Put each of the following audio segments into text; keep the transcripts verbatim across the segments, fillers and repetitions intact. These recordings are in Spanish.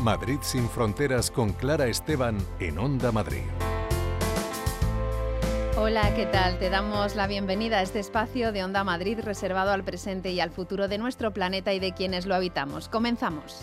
Madrid sin fronteras con Clara Esteban en Onda Madrid. Hola, ¿qué tal? Te damos la bienvenida a este espacio de Onda Madrid reservado al presente y al futuro de nuestro planeta y de quienes lo habitamos. Comenzamos.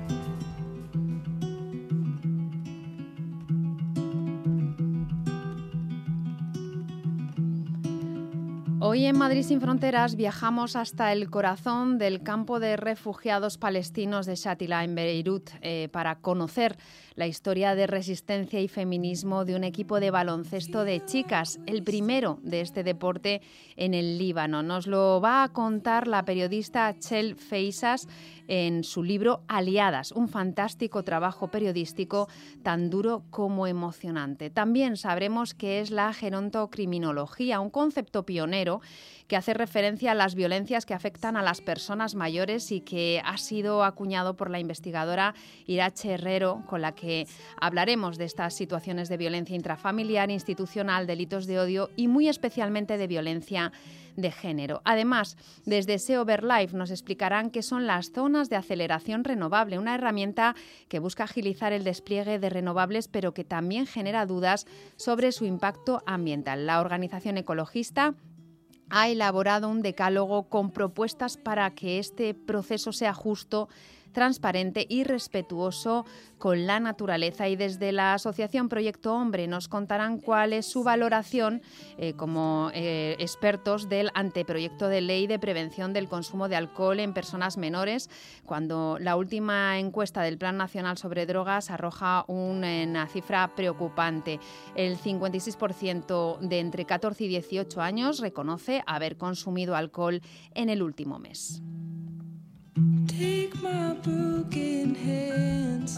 Hoy en Madrid sin fronteras viajamos hasta el corazón del campo de refugiados palestinos de Shatila en Beirut eh, para conocer la historia de resistencia y feminismo de un equipo de baloncesto de chicas, el primero de este deporte en el Líbano. Nos lo va a contar la periodista Chel Feisas en su libro Aliadas, un fantástico trabajo periodístico tan duro como emocionante. También sabremos qué es la gerontocriminología, un concepto pionero que hace referencia a las violencias que afectan a las personas mayores y que ha sido acuñado por la investigadora Irache Herrero, con la que hablaremos de estas situaciones de violencia intrafamiliar, institucional, delitos de odio y muy especialmente de violencia de género. Además, desde SeoverLife nos explicarán qué son las zonas de aceleración renovable, una herramienta que busca agilizar el despliegue de renovables, pero que también genera dudas sobre su impacto ambiental. La organización ecologista ha elaborado un decálogo con propuestas para que este proceso sea justo, transparente y respetuoso con la naturaleza. Y desde la Asociación Proyecto Hombre nos contarán cuál es su valoración eh, como eh, expertos del anteproyecto de ley de prevención del consumo de alcohol en personas menores, cuando la última encuesta del Plan Nacional sobre Drogas arroja una cifra preocupante. El cincuenta y seis por ciento de entre catorce y dieciocho años reconoce haber consumido alcohol en el último mes. Take my broken hands.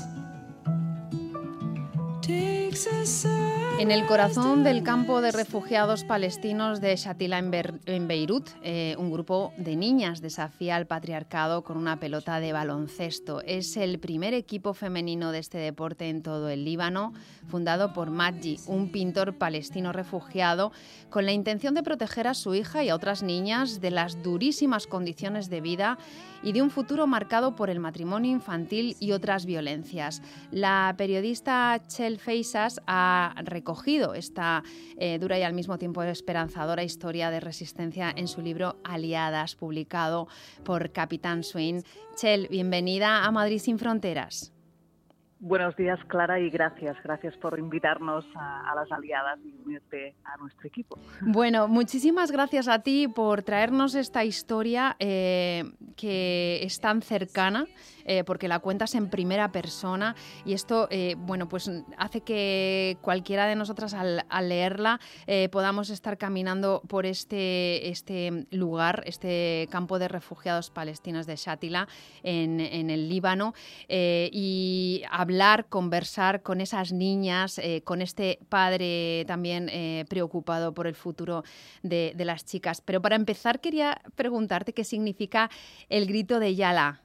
En el corazón del campo de refugiados palestinos de Shatila en, Ber- en Beirut, eh, un grupo de niñas desafía al patriarcado con una pelota de baloncesto. Es el primer equipo femenino de este deporte en todo el Líbano, fundado por Maggi, un pintor palestino refugiado, con la intención de proteger a su hija y a otras niñas de las durísimas condiciones de vida y de un futuro marcado por el matrimonio infantil y otras violencias. La periodista Chel Feisas ha recogido esta eh, dura y al mismo tiempo esperanzadora historia de resistencia en su libro Aliadas, publicado por Capitán Swing. Chel, bienvenida a Madrid sin fronteras. Buenos días, Clara, y gracias. Gracias por invitarnos a, a las aliadas y unirte a nuestro equipo. Bueno, muchísimas gracias a ti por traernos esta historia eh, que es tan cercana, eh, porque la cuentas en primera persona y esto, eh, bueno, pues hace que cualquiera de nosotras al, al leerla eh, podamos estar caminando por este, este lugar, este campo de refugiados palestinos de Shatila en, en el Líbano eh, y hablar, conversar con esas niñas, eh, con este padre también eh, preocupado por el futuro de, de las chicas. Pero para empezar quería preguntarte qué significa el grito de Yala.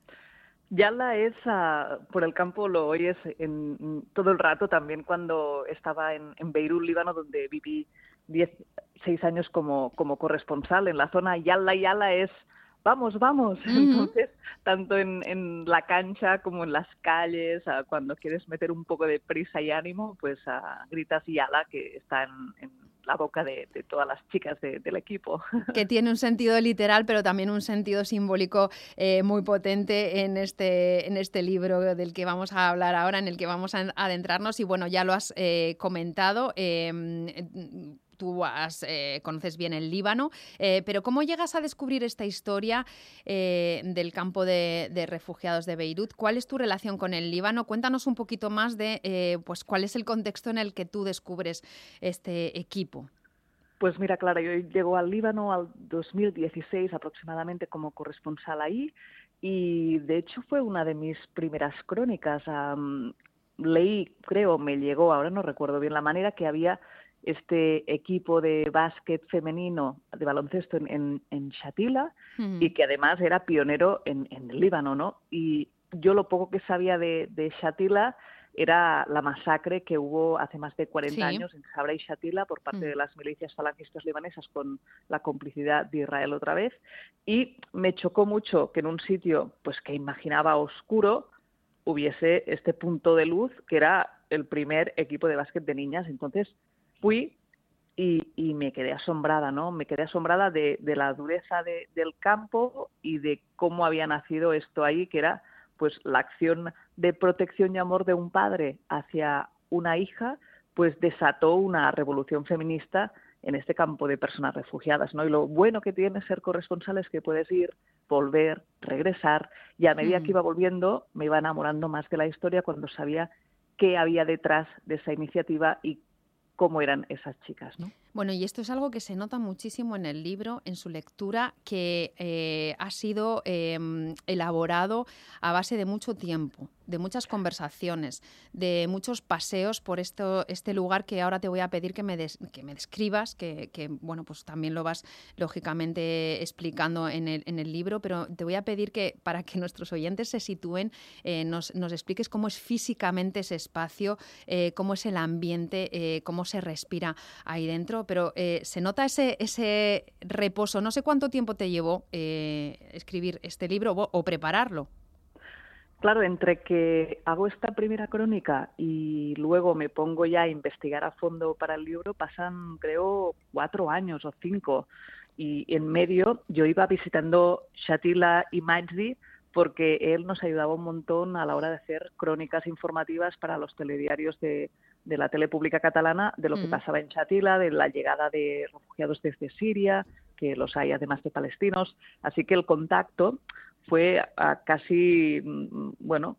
Yala es, uh, por el campo lo oyes en, todo el rato, también cuando estaba en, en Beirut, Líbano, donde viví dieciséis años como, como corresponsal. En la zona Yala, Yala es vamos, vamos. Uh-huh. Entonces, tanto en, en la cancha como en las calles, uh, cuando quieres meter un poco de prisa y ánimo, pues uh, gritas Yala, que está en, en la boca de, de todas las chicas de, del equipo. Que tiene un sentido literal, pero también un sentido simbólico eh, muy potente en este, en este libro del que vamos a hablar ahora, en el que vamos a adentrarnos. Y bueno, ya lo has eh, comentado. Eh, Tú has, eh, conoces bien el Líbano, eh, pero ¿cómo llegas a descubrir esta historia eh, del campo de, de refugiados de Beirut? ¿Cuál es tu relación con el Líbano? Cuéntanos un poquito más de eh, pues, cuál es el contexto en el que tú descubres este equipo. Pues mira, Clara, yo llego al Líbano al dos mil dieciséis aproximadamente como corresponsal ahí y de hecho fue una de mis primeras crónicas. Um, leí, creo, me llegó, ahora no recuerdo bien la manera, que había este equipo de básquet femenino, de baloncesto en, en, en Shatila, uh-huh. y que además era pionero en, en el Líbano, ¿no? Y yo lo poco que sabía de, de Shatila era la masacre que hubo hace más de cuarenta sí. años en Sabra y Shatila por parte uh-huh. de las milicias falangistas libanesas con la complicidad de Israel otra vez. Y me chocó mucho que en un sitio pues que imaginaba oscuro, hubiese este punto de luz que era el primer equipo de básquet de niñas. Entonces fui y, y me quedé asombrada, ¿no? Me quedé asombrada de, de la dureza de, del campo y de cómo había nacido esto ahí, que era pues la acción de protección y amor de un padre hacia una hija, pues desató una revolución feminista en este campo de personas refugiadas, ¿no? Y lo bueno que tiene ser corresponsal es que puedes ir, volver, regresar, y a medida que iba volviendo me iba enamorando más de la historia cuando sabía qué había detrás de esa iniciativa y cómo eran esas chicas, ¿no? Bueno, y esto es algo que se nota muchísimo en el libro, en su lectura, que eh, ha sido eh, elaborado a base de mucho tiempo, de muchas conversaciones, de muchos paseos por esto, este lugar que ahora te voy a pedir que me, des, que me describas, que, que bueno, pues también lo vas lógicamente explicando en el, en el libro, pero te voy a pedir que para que nuestros oyentes se sitúen, eh, nos, nos expliques cómo es físicamente ese espacio, eh, cómo es el ambiente, eh, cómo se respira ahí dentro. Pero eh, se nota ese, ese reposo. No sé cuánto tiempo te llevó eh, escribir este libro o, o prepararlo. Claro, entre que hago esta primera crónica y luego me pongo ya a investigar a fondo para el libro, pasan, creo, cuatro años o cinco. Y en medio yo iba visitando Shatila y Majdi porque él nos ayudaba un montón a la hora de hacer crónicas informativas para los telediarios de, de la tele pública catalana, de lo que mm. pasaba en Shatila, de la llegada de refugiados desde Siria, que los hay además de palestinos. Así que el contacto fue a casi, bueno,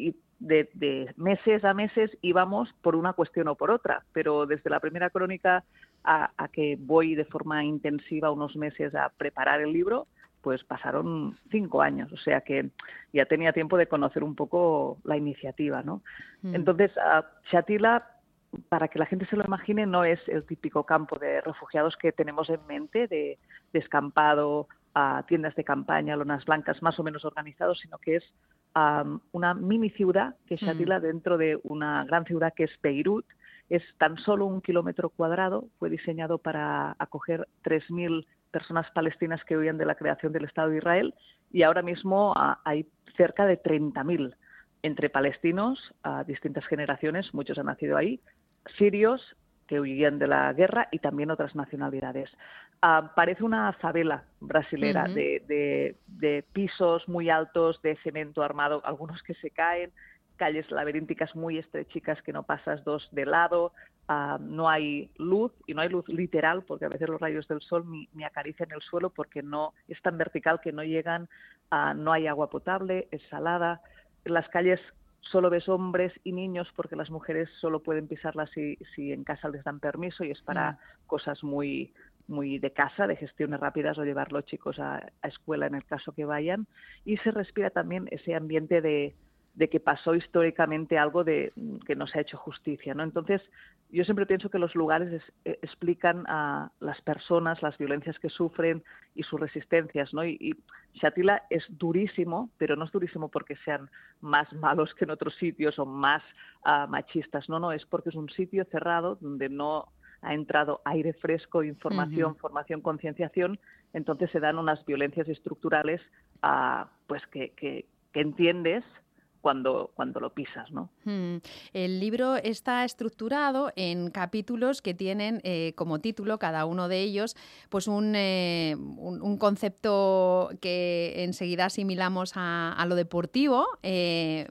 de, de meses a meses íbamos por una cuestión o por otra, pero desde la primera crónica a, a que voy de forma intensiva unos meses a preparar el libro, pues pasaron cinco años, o sea que ya tenía tiempo de conocer un poco la iniciativa, ¿no? Mm. Entonces, uh, Shatila, para que la gente se lo imagine, no es el típico campo de refugiados que tenemos en mente, de descampado, a tiendas de campaña, lonas blancas, más o menos organizados, sino que es um, una mini ciudad, que es Shatila, mm. dentro de una gran ciudad que es Beirut. Es tan solo un kilómetro cuadrado, fue diseñado para acoger tres mil personas palestinas que huían de la creación del Estado de Israel, y ahora mismo uh, hay cerca de treinta mil entre palestinos a uh, distintas generaciones, muchos han nacido ahí, sirios que huían de la guerra y también otras nacionalidades. Uh, parece una favela brasilera uh-huh. de, de, de pisos muy altos, de cemento armado, algunos que se caen, calles laberínticas muy estrechicas que no pasas dos de lado, uh, no hay luz, y no hay luz literal, porque a veces los rayos del sol ni, ni acarician el suelo porque no es tan vertical que no llegan, uh, no hay agua potable, es salada. En las calles solo ves hombres y niños porque las mujeres solo pueden pisarlas si, si en casa les dan permiso, y es para mm. cosas muy, muy de casa, de gestiones rápidas, o llevar los chicos a, a escuela en el caso que vayan. Y se respira también ese ambiente de, de que pasó históricamente algo de que no se ha hecho justicia, ¿no? Entonces, yo siempre pienso que los lugares es, eh, explican a las personas, las violencias que sufren y sus resistencias, ¿no? Y, y Shatila es durísimo, pero no es durísimo porque sean más malos que en otros sitios o más uh, machistas, no, no, es porque es un sitio cerrado donde no ha entrado aire fresco, información, uh-huh. formación, concienciación, entonces se dan unas violencias estructurales uh, pues que, que, que entiendes Cuando, cuando lo pisas, ¿no? Hmm. El libro está estructurado en capítulos que tienen eh, como título, cada uno de ellos, pues un, eh, un, un concepto que enseguida asimilamos a, a lo deportivo. Eh,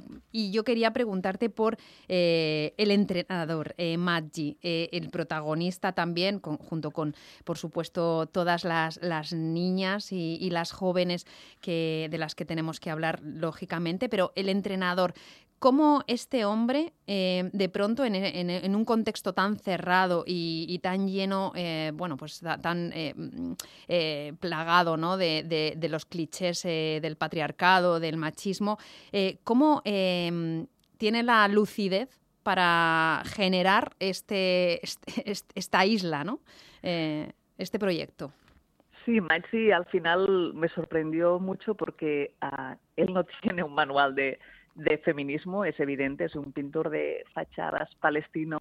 y yo quería preguntarte por eh, el entrenador, eh, Majdi, eh, el protagonista también, con, junto con, por supuesto, todas las, las niñas y, y las jóvenes que, de las que tenemos que hablar, lógicamente, pero el entrenador, cómo este hombre, eh, de pronto, en, en, en un contexto tan cerrado y, y tan lleno, eh, bueno, pues tan eh, eh, plagado, ¿no?, de, de, de los clichés eh, del patriarcado, del machismo, eh, cómo eh, tiene la lucidez para generar este, este, esta isla, ¿no?, eh, este proyecto. Sí, Maxi al final me sorprendió mucho porque uh, él no tiene un manual de, de feminismo, es evidente, es un pintor de fachadas palestino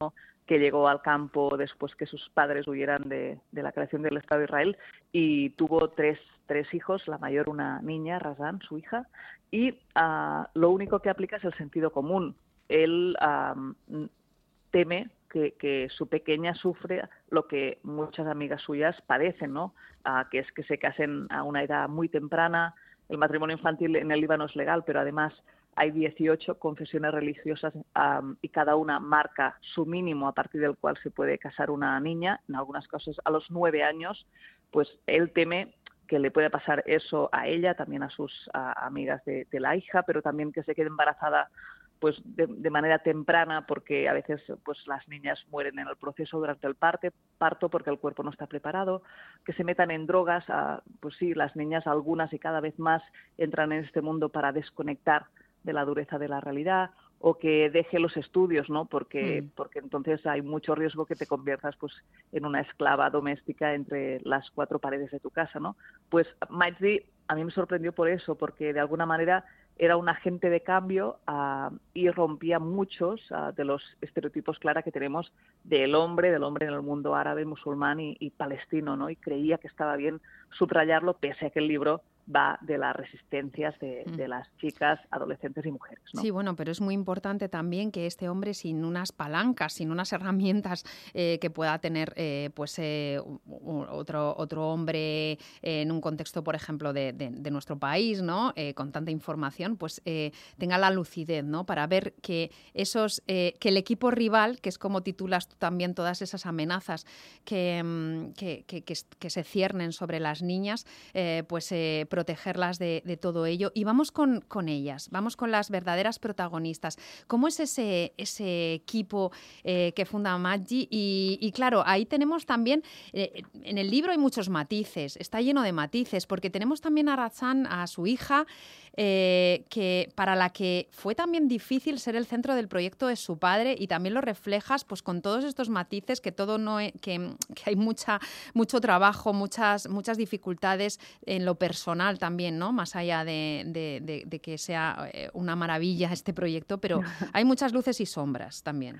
que llegó al campo después que sus padres huyeran de, de la creación del Estado de Israel, y tuvo tres, tres hijos, la mayor una niña, Razan, su hija, y uh, lo único que aplica es el sentido común. Él uh, teme que, que su pequeña sufre lo que muchas amigas suyas padecen, ¿no? Uh, que es que se casen a una edad muy temprana. El matrimonio infantil en el Líbano es legal, pero además hay dieciocho confesiones religiosas um, y cada una marca su mínimo a partir del cual se puede casar una niña, en algunas casos a los nueve años. Pues él teme que le pueda pasar eso a ella, también a sus a, amigas de, de la hija, pero también que se quede embarazada pues de, de manera temprana, porque a veces pues las niñas mueren en el proceso durante el parte, parto porque el cuerpo no está preparado, que se metan en drogas, a, pues sí, las niñas algunas y cada vez más entran en este mundo para desconectar de la dureza de la realidad, o que deje los estudios, ¿no? Porque, mm. porque entonces hay mucho riesgo que te conviertas pues en una esclava doméstica entre las cuatro paredes de tu casa, ¿no? Pues Majdi a mí me sorprendió por eso, porque de alguna manera era un agente de cambio uh, y rompía muchos uh, de los estereotipos, Clara, que tenemos del hombre, del hombre en el mundo árabe, musulmán y, y palestino, ¿no? Y creía que estaba bien subrayarlo, pese a que el libro va de las resistencias de, de las chicas, adolescentes y mujeres, ¿no? Sí, bueno, pero es muy importante también que este hombre, sin unas palancas, sin unas herramientas eh, que pueda tener eh, pues eh, otro, otro hombre eh, en un contexto, por ejemplo, de, de, de nuestro país, ¿no? Eh, con tanta información, pues eh, tenga la lucidez, ¿no? Para ver que esos, eh, que el equipo rival, que es como titulas tú también todas esas amenazas que, que, que, que, que se ciernen sobre las niñas, eh, pues eh, protegerlas de, de todo ello. Y vamos con, con ellas, vamos con las verdaderas protagonistas. ¿Cómo es ese, ese equipo eh, que funda Majdi? Y, y claro, ahí tenemos también, eh, en el libro hay muchos matices, está lleno de matices, porque tenemos también a Razan, a su hija, eh, que para la que fue también difícil ser el centro del proyecto de su padre, y también lo reflejas pues con todos estos matices, que todo no es, que, que hay mucha, mucho trabajo, muchas, muchas dificultades en lo personal también, ¿no? Más allá de, de, de, de que sea una maravilla este proyecto, pero hay muchas luces y sombras también.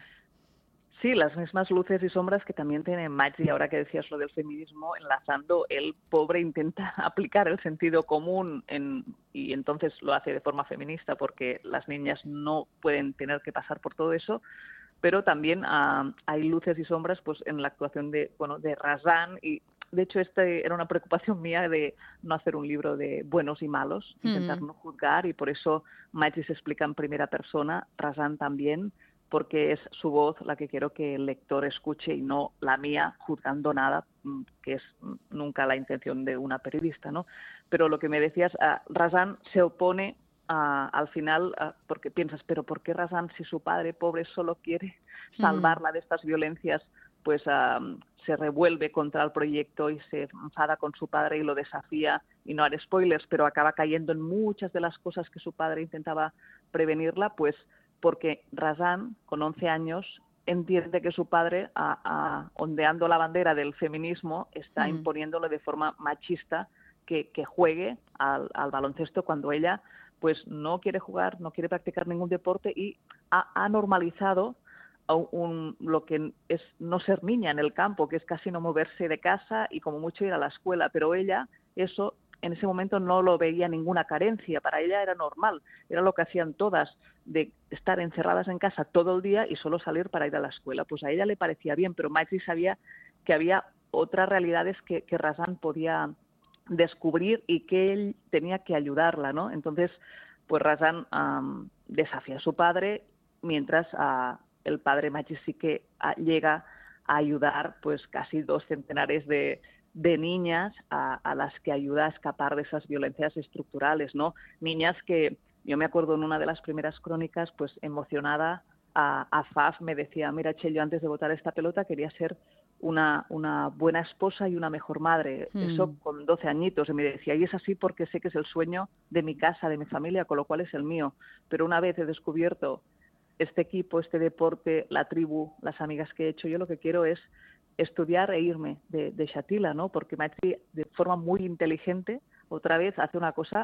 Sí, las mismas luces y sombras que también tiene Majdi. Ahora que decías lo del feminismo, enlazando, el pobre intenta aplicar el sentido común en, y entonces lo hace de forma feminista, porque las niñas no pueden tener que pasar por todo eso, pero también uh, hay luces y sombras pues en la actuación de, bueno, de Razan. Y de hecho este era una preocupación mía de no hacer un libro de buenos y malos, intentar mm. no juzgar, y por eso Majdi se explica en primera persona, Razan también, porque es su voz la que quiero que el lector escuche y no la mía juzgando nada, que es nunca la intención de una periodista, ¿no? Pero lo que me decías, uh, Razan se opone uh, al final, uh, porque piensas, pero ¿por qué Razan, si su padre pobre solo quiere salvarla de estas violencias, pues uh, se revuelve contra el proyecto y se enfada con su padre y lo desafía? Y no haré spoilers, pero acaba cayendo en muchas de las cosas que su padre intentaba prevenirla, pues porque Razan, con once años, entiende que su padre, a, a, ondeando la bandera del feminismo, está mm. imponiéndole de forma machista que, que juegue al, al baloncesto cuando ella pues no quiere jugar, no quiere practicar ningún deporte, y ha, ha normalizado un, un, lo que es no ser niña en el campo, que es casi no moverse de casa y como mucho ir a la escuela. Pero ella eso en ese momento no lo veía ninguna carencia, para ella era normal, era lo que hacían todas, de estar encerradas en casa todo el día y solo salir para ir a la escuela. Pues a ella le parecía bien, pero Majdi sabía que había otras realidades que, que Razan podía descubrir y que él tenía que ayudarla, ¿no? Entonces, pues Razan um, desafía a su padre, mientras uh, el padre Majdi sí que uh, llega a ayudar pues casi dos centenares de de niñas a, a las que ayuda a escapar de esas violencias estructurales, ¿no? Niñas que, yo me acuerdo en una de las primeras crónicas, pues emocionada, a, a Faf me decía, mira, Che, yo antes de botar esta pelota quería ser una, una buena esposa y una mejor madre. Mm. Eso con doce añitos. Y me decía, y es así porque sé que es el sueño de mi casa, de mi familia, con lo cual es el mío. Pero una vez he descubierto este equipo, este deporte, la tribu, las amigas que he hecho, yo lo que quiero es estudiar e irme de, de Shatila, ¿no? Porque Majdi, de forma muy inteligente, otra vez hace una cosa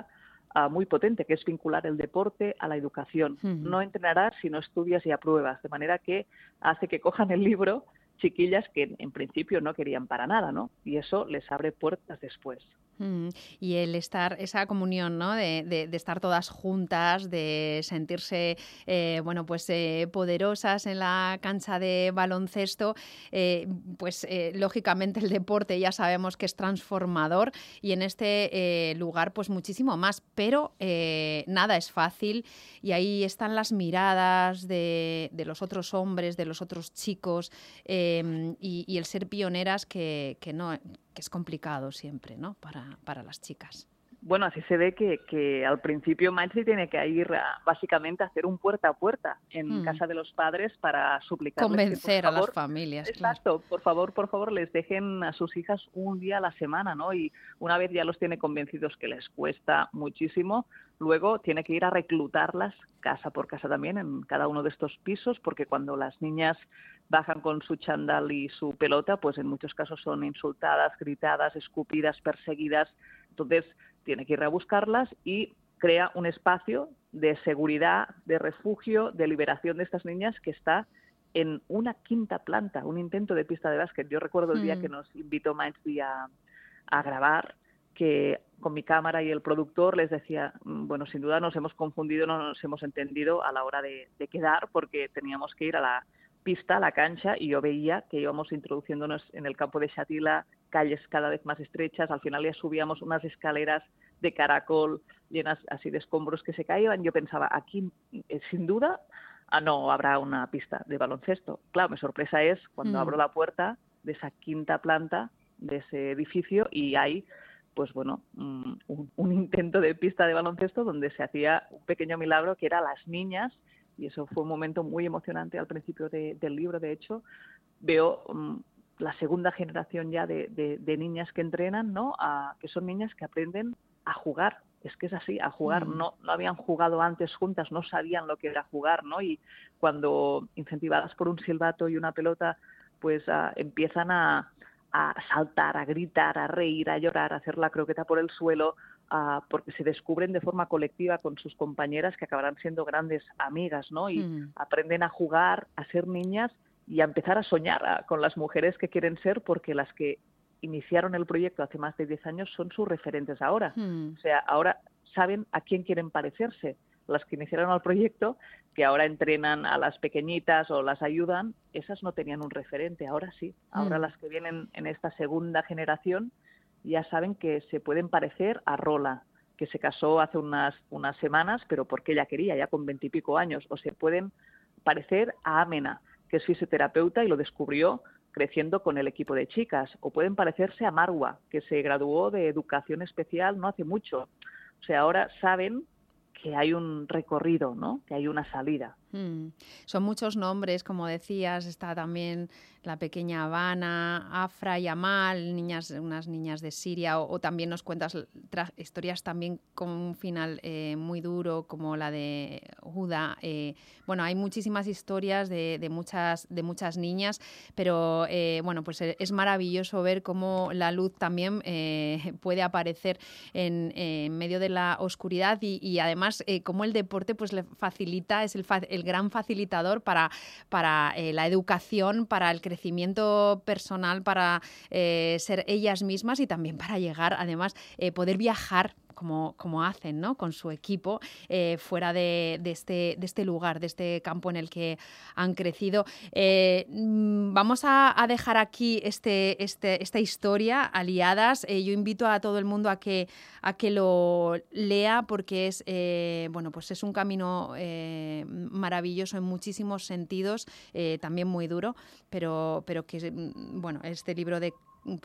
uh, muy potente, que es vincular el deporte a la educación. Uh-huh. No entrenarás si no estudias y apruebas, de manera que hace que cojan el libro chiquillas que en principio no querían para nada, ¿no? Y eso les abre puertas después. Mm, y el estar, esa comunión, ¿no? De, de, de estar todas juntas, de sentirse, eh, bueno, pues eh, poderosas en la cancha de baloncesto, eh, pues eh, lógicamente el deporte ya sabemos que es transformador y en este eh, lugar pues muchísimo más, pero eh, nada es fácil y ahí están las miradas de, de los otros hombres, de los otros chicos eh, y, y el ser pioneras que, que no... que es complicado siempre, ¿no? Para, para las chicas. Bueno, así se ve que, que al principio Maitri tiene que ir a, básicamente a hacer un puerta a puerta en mm. casa de los padres para suplicarles convencer que, por favor, a las familias. Exacto, claro. por favor, por favor, les dejen a sus hijas un día a la semana, ¿no? Y una vez ya los tiene convencidos que les cuesta muchísimo, luego tiene que ir a reclutarlas casa por casa también en cada uno de estos pisos, porque cuando las niñas bajan con su chándal y su pelota, pues en muchos casos son insultadas, gritadas, escupidas, perseguidas. Entonces tiene que ir a buscarlas y crea un espacio de seguridad, de refugio, de liberación de estas niñas que está en una quinta planta, un intento de pista de básquet. Yo recuerdo el día mm. que nos invitó Maitri a, a grabar, que con mi cámara y el productor les decía, bueno, sin duda nos hemos confundido, no nos hemos entendido a la hora de, de quedar, porque teníamos que ir a la pista, a la cancha, y yo veía que íbamos introduciéndonos en el campo de Xàtiva, calles cada vez más estrechas, al final ya subíamos unas escaleras de caracol llenas así de escombros que se caían. Yo pensaba, aquí eh, sin duda ah, no habrá una pista de baloncesto. Claro, mi sorpresa es cuando mm. abro la puerta de esa quinta planta de ese edificio y hay, pues bueno, un, un intento de pista de baloncesto donde se hacía un pequeño milagro que era las niñas. Y eso fue un momento muy emocionante al principio de, del libro. De hecho, veo um, la segunda generación ya de, de, de niñas que entrenan, ¿no? A, que son niñas que aprenden a jugar. Es que es así, a jugar. Mm. No, no habían jugado antes juntas, no sabían lo que era jugar, ¿no? Y cuando, incentivadas por un silbato y una pelota, pues uh, empiezan a, a saltar, a gritar, a reír, a llorar, a hacer la croqueta por el suelo, Uh, porque se descubren de forma colectiva con sus compañeras que acabarán siendo grandes amigas, ¿no? Y mm. aprenden a jugar, a ser niñas y a empezar a soñar a, con las mujeres que quieren ser, porque las que iniciaron el proyecto hace más de diez años son sus referentes ahora. Mm. O sea, ahora saben a quién quieren parecerse. Las que iniciaron el proyecto, que ahora entrenan a las pequeñitas o las ayudan, esas no tenían un referente, ahora sí. Ahora mm. las que vienen en esta segunda generación ya saben que se pueden parecer a Rola, que se casó hace unas, unas semanas, pero porque ella quería, ya con veintipico años, o se pueden parecer a Amena, que es fisioterapeuta y lo descubrió creciendo con el equipo de chicas, o pueden parecerse a Marwa, que se graduó de educación especial no hace mucho. O sea, ahora saben que hay un recorrido, ¿no? Que hay una salida. Mm. Son muchos nombres, como decías, está también la pequeña Habana, Afra y Amal, niñas, unas niñas de Siria, o, o también nos cuentas historias también con un final eh, muy duro, como la de Huda. Eh, bueno, hay muchísimas historias de, de, muchas, de muchas niñas, pero eh, bueno, pues es maravilloso ver cómo la luz también eh, puede aparecer en, eh, en medio de la oscuridad y, y además eh, cómo el deporte pues le facilita, es el, fa el gran facilitador para, para eh, la educación, para el crecimiento personal, para eh, ser ellas mismas y también para llegar, además, eh, poder viajar como, como hacen, ¿no? Con su equipo eh, fuera de, de, este, de este lugar, de este campo en el que han crecido. Eh, vamos a, a dejar aquí este, este, esta historia, Aliadas. Eh, yo invito a todo el mundo a que, a que lo lea porque es, eh, bueno, pues es un camino eh, maravilloso en muchísimos sentidos, eh, también muy duro, pero, pero que, bueno, este libro de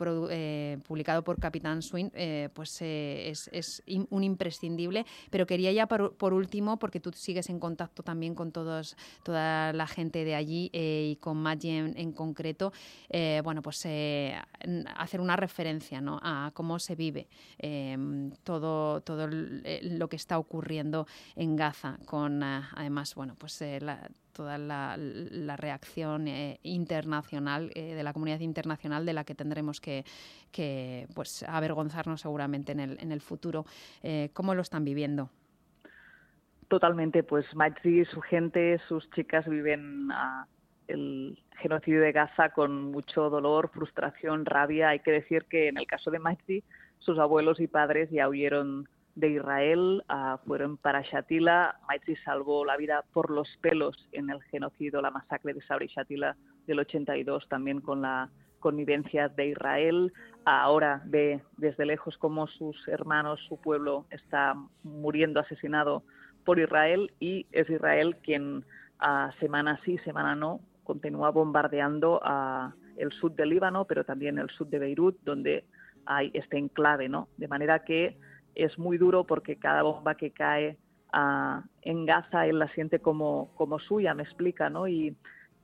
Eh, publicado por Capitán Swing, eh, pues eh, es, es un imprescindible. Pero quería ya por, por último, porque tú sigues en contacto también con todos, toda la gente de allí eh, y con Maggie en, en concreto, eh, bueno, pues eh, hacer una referencia, ¿no? A cómo se vive eh, todo, todo lo que está ocurriendo en Gaza, con eh, además, bueno, pues eh, la toda la, la reacción eh, internacional, eh, de la comunidad internacional, de la que tendremos que, que pues, avergonzarnos seguramente en el, en el futuro. Eh, ¿Cómo lo están viviendo? Totalmente, pues Majdi y su gente, sus chicas viven uh, el genocidio de Gaza con mucho dolor, frustración, rabia. Hay que decir que en el caso de Majdi, sus abuelos y padres ya huyeron de Israel, uh, fueron para Shatila. Majdi salvó la vida por los pelos en el genocidio, la masacre de Sabra y Shatila del ochenta y dos, también con la connivencia de Israel. Ahora ve desde lejos cómo sus hermanos, su pueblo está muriendo asesinado por Israel, y es Israel quien uh, semana sí, semana no, continúa bombardeando uh, el sur del Líbano, pero también el sur de Beirut, donde hay este enclave, ¿no? De manera que es muy duro, porque cada bomba que cae uh, en Gaza él la siente como, como suya, me explica, ¿no? Y,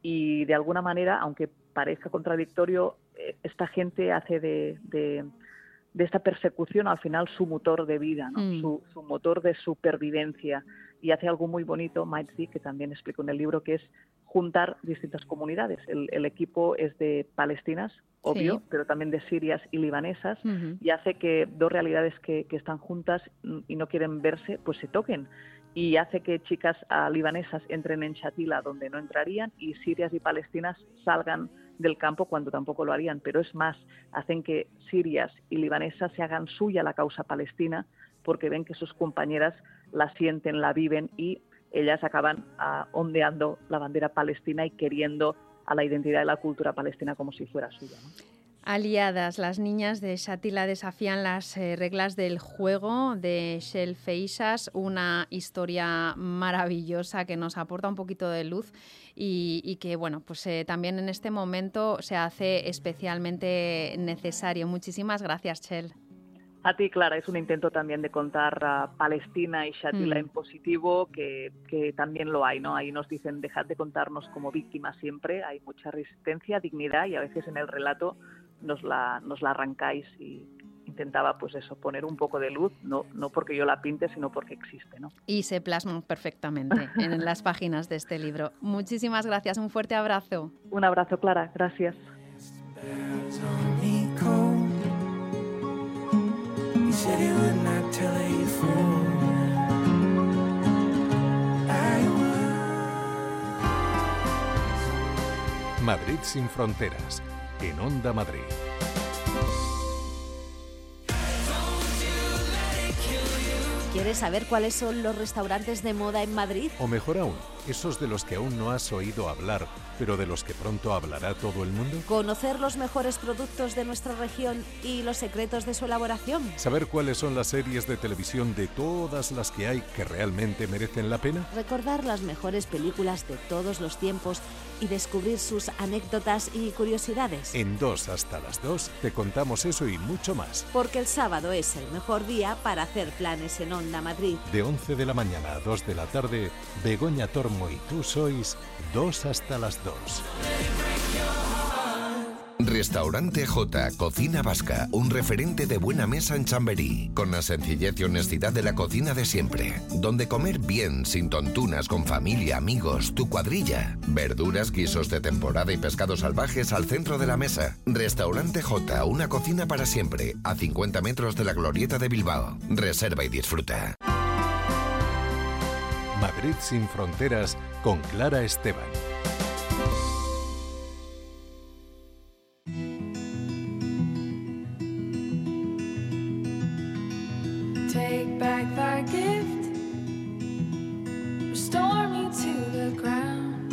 y de alguna manera, aunque parezca contradictorio, esta gente hace de... de de esta persecución al final su motor de vida, ¿no? Mm. su, su motor de supervivencia, y hace algo muy bonito Majdi, que también explico en el libro, que es juntar distintas comunidades. El, el equipo es de palestinas, obvio, sí, pero también de sirias y libanesas, uh-huh. y hace que dos realidades que, que están juntas y no quieren verse, pues se toquen, y hace que chicas uh, libanesas entren en Shatila donde no entrarían, y sirias y palestinas salgan del campo cuando tampoco lo harían. Pero es más, hacen que sirias y libanesas se hagan suya la causa palestina, porque ven que sus compañeras la sienten, la viven, y ellas acaban uh, ondeando la bandera palestina y queriendo a la identidad y la cultura palestina como si fuera suya, ¿no? Aliadas, las niñas de Shatila desafían las eh, reglas del juego de Shel Feixas, una historia maravillosa que nos aporta un poquito de luz y, y que, bueno, pues eh, también en este momento se hace especialmente necesario. Muchísimas gracias, Shel. A ti, Clara, es un intento también de contar uh, Palestina y Shatila mm. en positivo, que, que también lo hay, ¿no? Ahí nos dicen, dejad de contarnos como víctimas siempre, hay mucha resistencia, dignidad, y a veces en el relato nos la, nos la arrancáis, y intentaba, pues eso, poner un poco de luz, no, no porque yo la pinte, sino porque existe, ¿no? Y se plasma perfectamente en las páginas de este libro. Muchísimas gracias, un fuerte abrazo. Un abrazo, Clara, gracias. Madrid sin fronteras, en Onda Madrid. ¿Quieres saber cuáles son los restaurantes de moda en Madrid? O mejor aún, esos de los que aún no has oído hablar, pero de los que pronto hablará todo el mundo. ¿Conocer los mejores productos de nuestra región y los secretos de su elaboración? ¿Saber cuáles son las series de televisión de todas las que hay que realmente merecen la pena? Recordar las mejores películas de todos los tiempos y descubrir sus anécdotas y curiosidades. En Dos hasta las dos te contamos eso y mucho más. Porque el sábado es el mejor día para hacer planes en Onda Madrid. De once de la mañana a dos de la tarde, Begoña Tormo y tú sois Dos hasta las dos. Restaurante J, Cocina Vasca, un referente de buena mesa en Chamberí, con la sencillez y honestidad de la cocina de siempre, donde comer bien, sin tontunas, con familia, amigos, tu cuadrilla, verduras, guisos de temporada y pescados salvajes al centro de la mesa. Restaurante J, una cocina para siempre, a cincuenta metros de la Glorieta de Bilbao. Reserva y disfruta. Madrid sin fronteras, con Clara Esteban. Take back thy gift, restore me to the ground.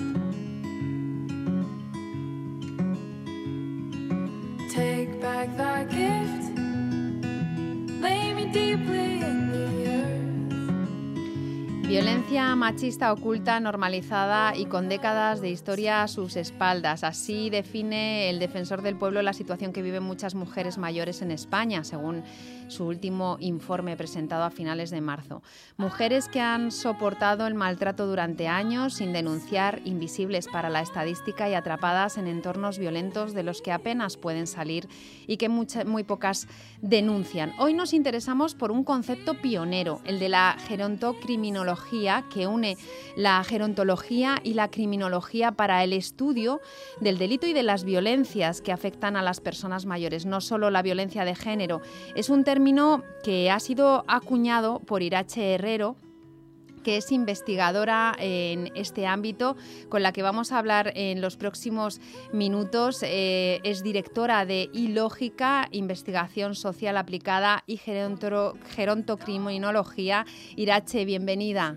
Take back thy gift, lay me deeply in the earth. Violencia machista oculta, normalizada y con décadas de historia a sus espaldas. Así define el Defensor del Pueblo la situación que viven muchas mujeres mayores en España, según su último informe presentado a finales de marzo. Mujeres que han soportado el maltrato durante años sin denunciar, invisibles para la estadística y atrapadas en entornos violentos de los que apenas pueden salir y que mucha, muy pocas denuncian. Hoy nos interesamos por un concepto pionero, el de la gerontocriminología, tecnología que une la gerontología y la criminología para el estudio del delito y de las violencias que afectan a las personas mayores, no solo la violencia de género. Es un término que ha sido acuñado por Irache Herrero, que es investigadora en este ámbito, con la que vamos a hablar en los próximos minutos. Eh, es directora de ilógica, investigación social aplicada y geronto, gerontocriminología. Irache, bienvenida.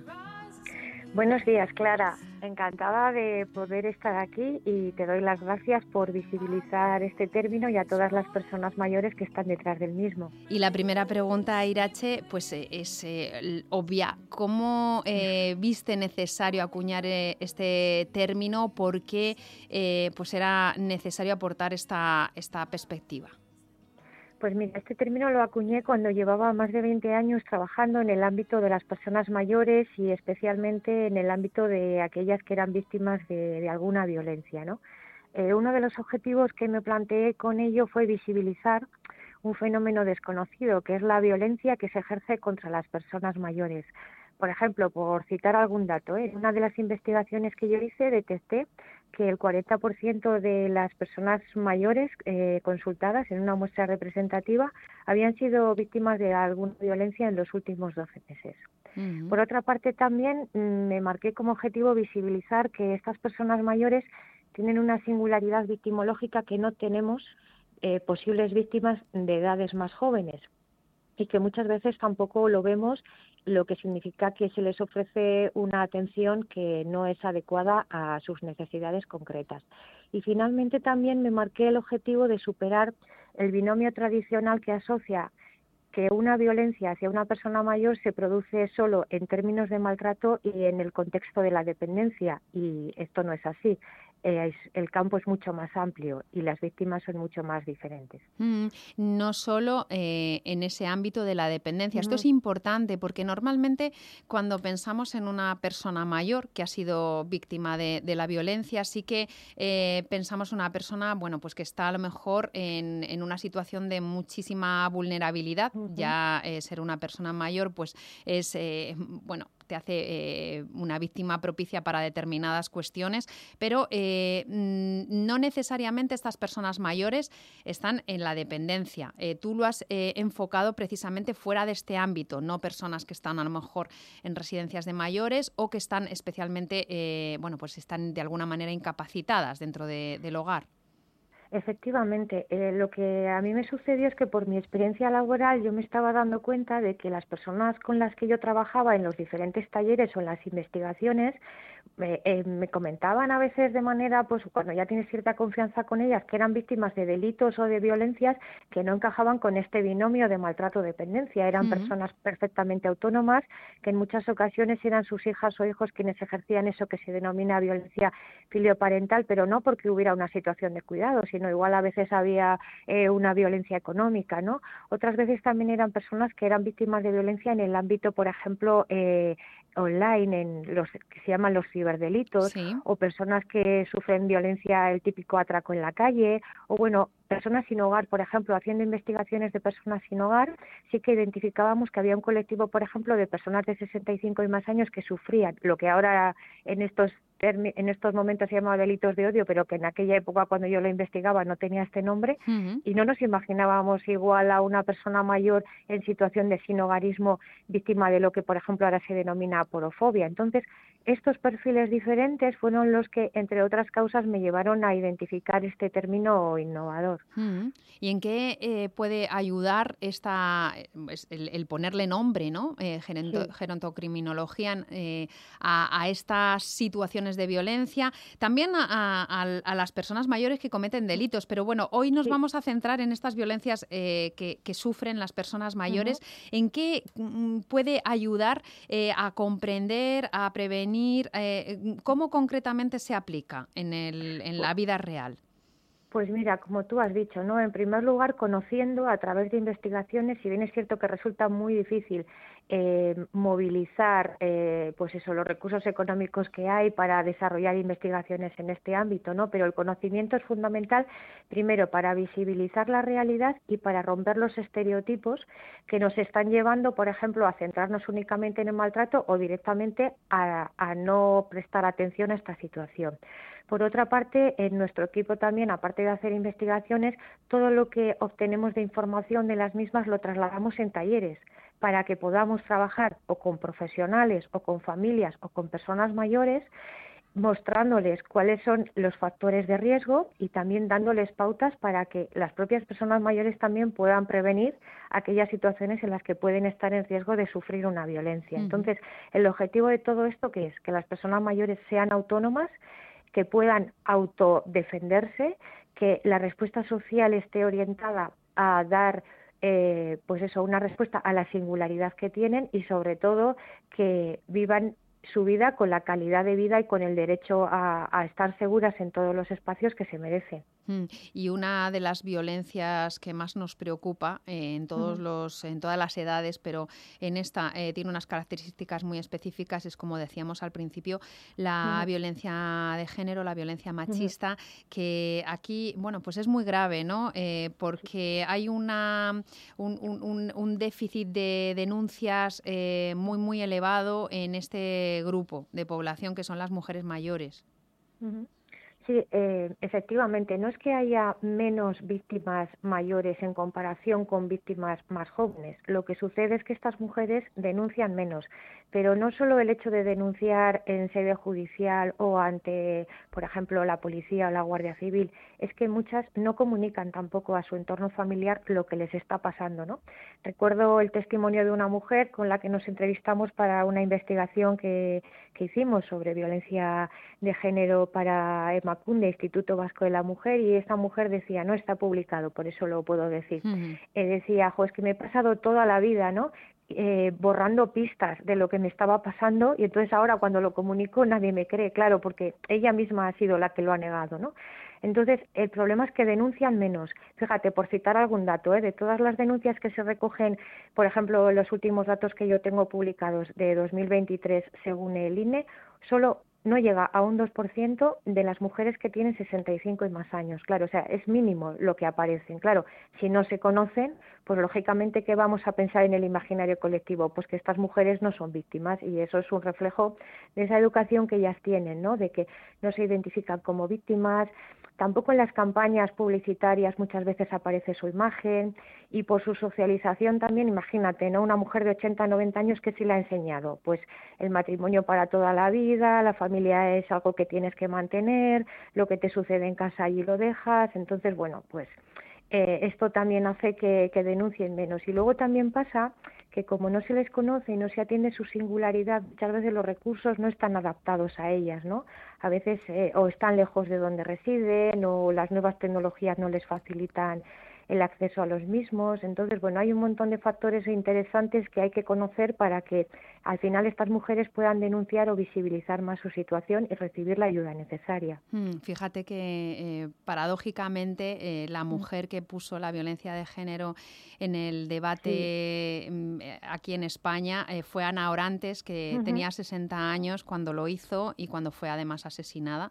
Buenos días, Clara. Encantada de poder estar aquí y te doy las gracias por visibilizar este término y a todas las personas mayores que están detrás del mismo. Y la primera pregunta, Irache, pues es eh, obvia. ¿Cómo eh, viste necesario acuñar eh, este término? ¿Por qué eh, pues era necesario aportar esta, esta perspectiva? Pues mira, este término lo acuñé cuando llevaba más de veinte años trabajando en el ámbito de las personas mayores y especialmente en el ámbito de aquellas que eran víctimas de, de alguna violencia, ¿no? Eh, uno de los objetivos que me planteé con ello fue visibilizar un fenómeno desconocido, que es la violencia que se ejerce contra las personas mayores. Por ejemplo, por citar algún dato, ¿eh? en una de las investigaciones que yo hice detecté que el cuarenta por ciento de las personas mayores eh, consultadas en una muestra representativa habían sido víctimas de alguna violencia en los últimos doce meses. Uh-huh. Por otra parte, también mmm, me marqué como objetivo visibilizar que estas personas mayores tienen una singularidad victimológica que no tenemos eh, posibles víctimas de edades más jóvenes y que muchas veces tampoco lo vemos, lo que significa que se les ofrece una atención que no es adecuada a sus necesidades concretas. Y finalmente también me marqué el objetivo de superar el binomio tradicional que asocia que una violencia hacia una persona mayor se produce solo en términos de maltrato y en el contexto de la dependencia, y esto no es así. Eh, es, el campo es mucho más amplio y las víctimas son mucho más diferentes. Mm, no solo eh, en ese ámbito de la dependencia. Mm. Esto es importante porque normalmente cuando pensamos en una persona mayor que ha sido víctima de, de la violencia, sí que eh, pensamos en una persona, bueno, pues que está a lo mejor en, en una situación de muchísima vulnerabilidad. Uh-huh. Ya eh, ser una persona mayor, pues es, eh, bueno, te hace eh, una víctima propicia para determinadas cuestiones, pero eh, no necesariamente estas personas mayores están en la dependencia. Eh, tú lo has eh, enfocado precisamente fuera de este ámbito, no personas que están a lo mejor en residencias de mayores o que están especialmente, eh, bueno, pues están de alguna manera incapacitadas dentro de, del hogar. Efectivamente, eh, lo que a mí me sucedió es que por mi experiencia laboral yo me estaba dando cuenta de que las personas con las que yo trabajaba en los diferentes talleres o en las investigaciones me, eh, me comentaban a veces de manera, pues cuando ya tienes cierta confianza con ellas, que eran víctimas de delitos o de violencias que no encajaban con este binomio de maltrato-dependencia. Eran uh-huh. personas perfectamente autónomas que en muchas ocasiones eran sus hijas o hijos quienes ejercían eso que se denomina violencia filioparental, pero no porque hubiera una situación de cuidado, sino igual a veces había eh, una violencia económica, ¿no? Otras veces también eran personas que eran víctimas de violencia en el ámbito, por ejemplo, eh, online, en los que se llaman los ciberdelitos, sí. o personas que sufren violencia, el típico atraco en la calle, o bueno, personas sin hogar, por ejemplo, haciendo investigaciones de personas sin hogar, sí que identificábamos que había un colectivo, por ejemplo, de personas de sesenta y cinco y más años que sufrían lo que ahora en estos en estos momentos se llama delitos de odio, pero que en aquella época cuando yo lo investigaba no tenía este nombre, uh-huh. y no nos imaginábamos igual a una persona mayor en situación de sinhogarismo víctima de lo que, por ejemplo, ahora se denomina aporofobia. Entonces, estos perfiles diferentes fueron los que, entre otras causas, me llevaron a identificar este término innovador. Uh-huh. ¿Y en qué eh, puede ayudar esta, el, el ponerle nombre, ¿no? Eh, geronto, sí. gerontocriminología eh, a, a estas situaciones de violencia, también a, a, a las personas mayores que cometen delitos? Pero bueno, hoy nos sí. vamos a centrar en estas violencias eh, que, que sufren las personas mayores. Uh-huh. ¿En qué mm, puede ayudar eh, a comprender, a prevenir? Eh, ¿Cómo concretamente se aplica en, el, en la vida real? Pues mira, como tú has dicho, ¿no? En primer lugar, conociendo a través de investigaciones, si bien es cierto que resulta muy difícil eh, movilizar, eh, pues eso, los recursos económicos que hay para desarrollar investigaciones en este ámbito, ¿no? Pero el conocimiento es fundamental, primero, para visibilizar la realidad y para romper los estereotipos que nos están llevando, por ejemplo, a centrarnos únicamente en el maltrato o directamente a, a no prestar atención a esta situación. Por otra parte, en nuestro equipo también, aparte de hacer investigaciones, todo lo que obtenemos de información de las mismas lo trasladamos en talleres para que podamos trabajar o con profesionales o con familias o con personas mayores, mostrándoles cuáles son los factores de riesgo y también dándoles pautas para que las propias personas mayores también puedan prevenir aquellas situaciones en las que pueden estar en riesgo de sufrir una violencia. Uh-huh. Entonces, el objetivo de todo esto, ¿qué es? Que las personas mayores sean autónomas, que puedan autodefenderse, que la respuesta social esté orientada a dar eh, pues eso, una respuesta a la singularidad que tienen y sobre todo que vivan su vida con la calidad de vida y con el derecho a, a estar seguras en todos los espacios que se merecen. Y una de las violencias que más nos preocupa eh, en todos los, en todas las edades, pero en esta eh, tiene unas características muy específicas, es como decíamos al principio, la uh-huh. violencia de género, la violencia machista, uh-huh. que aquí, bueno, pues es muy grave, ¿no? Eh, porque hay una un, un, un déficit de denuncias eh, muy, muy elevado en este grupo de población que son las mujeres mayores. Uh-huh. Sí, eh, efectivamente, no es que haya menos víctimas mayores en comparación con víctimas más jóvenes. Lo que sucede es que estas mujeres denuncian menos, pero no solo el hecho de denunciar en sede judicial o ante, por ejemplo, la policía o la Guardia Civil, es que muchas no comunican tampoco a su entorno familiar lo que les está pasando, ¿no? Recuerdo el testimonio de una mujer con la que nos entrevistamos para una investigación que, que hicimos sobre violencia de género para Emakunde, Instituto Vasco de la Mujer, y esta mujer decía, no está publicado, por eso lo puedo decir, uh-huh. eh, decía, jo, es que me he pasado toda la vida, ¿no?, Eh, borrando pistas de lo que me estaba pasando y entonces ahora cuando lo comunico nadie me cree, claro, porque ella misma ha sido la que lo ha negado, ¿no? Entonces, el problema es que denuncian menos. Fíjate, por citar algún dato, ¿eh? De todas las denuncias que se recogen, por ejemplo, los últimos datos que yo tengo publicados de dos mil veintitrés, según el I N E, solo no llega a un dos por ciento de las mujeres que tienen sesenta y cinco y más años. Claro, o sea, es mínimo lo que aparecen. Claro, si no se conocen, pues lógicamente, ¿qué vamos a pensar en el imaginario colectivo? Pues que estas mujeres no son víctimas y eso es un reflejo de esa educación que ellas tienen, ¿no? De que no se identifican como víctimas. Tampoco en las campañas publicitarias muchas veces aparece su imagen y por su socialización también, imagínate, ¿no? Una mujer de ochenta, noventa años que sí le ha enseñado, pues el matrimonio para toda la vida, la familia es algo que tienes que mantener, lo que te sucede en casa allí lo dejas, entonces, bueno, pues eh, esto también hace que, que denuncien menos. Y luego también pasa que como no se les conoce y no se atiende su singularidad, muchas veces los recursos no están adaptados a ellas, ¿no? A veces eh, o están lejos de donde residen o las nuevas tecnologías no les facilitan el acceso a los mismos. Entonces, bueno, hay un montón de factores interesantes que hay que conocer para que al final estas mujeres puedan denunciar o visibilizar más su situación y recibir la ayuda necesaria. Hmm, fíjate que eh, paradójicamente eh, la mujer que puso la violencia de género en el debate sí. aquí en España eh, fue Ana Orantes, que uh-huh. tenía sesenta años cuando lo hizo y cuando fue además asesinada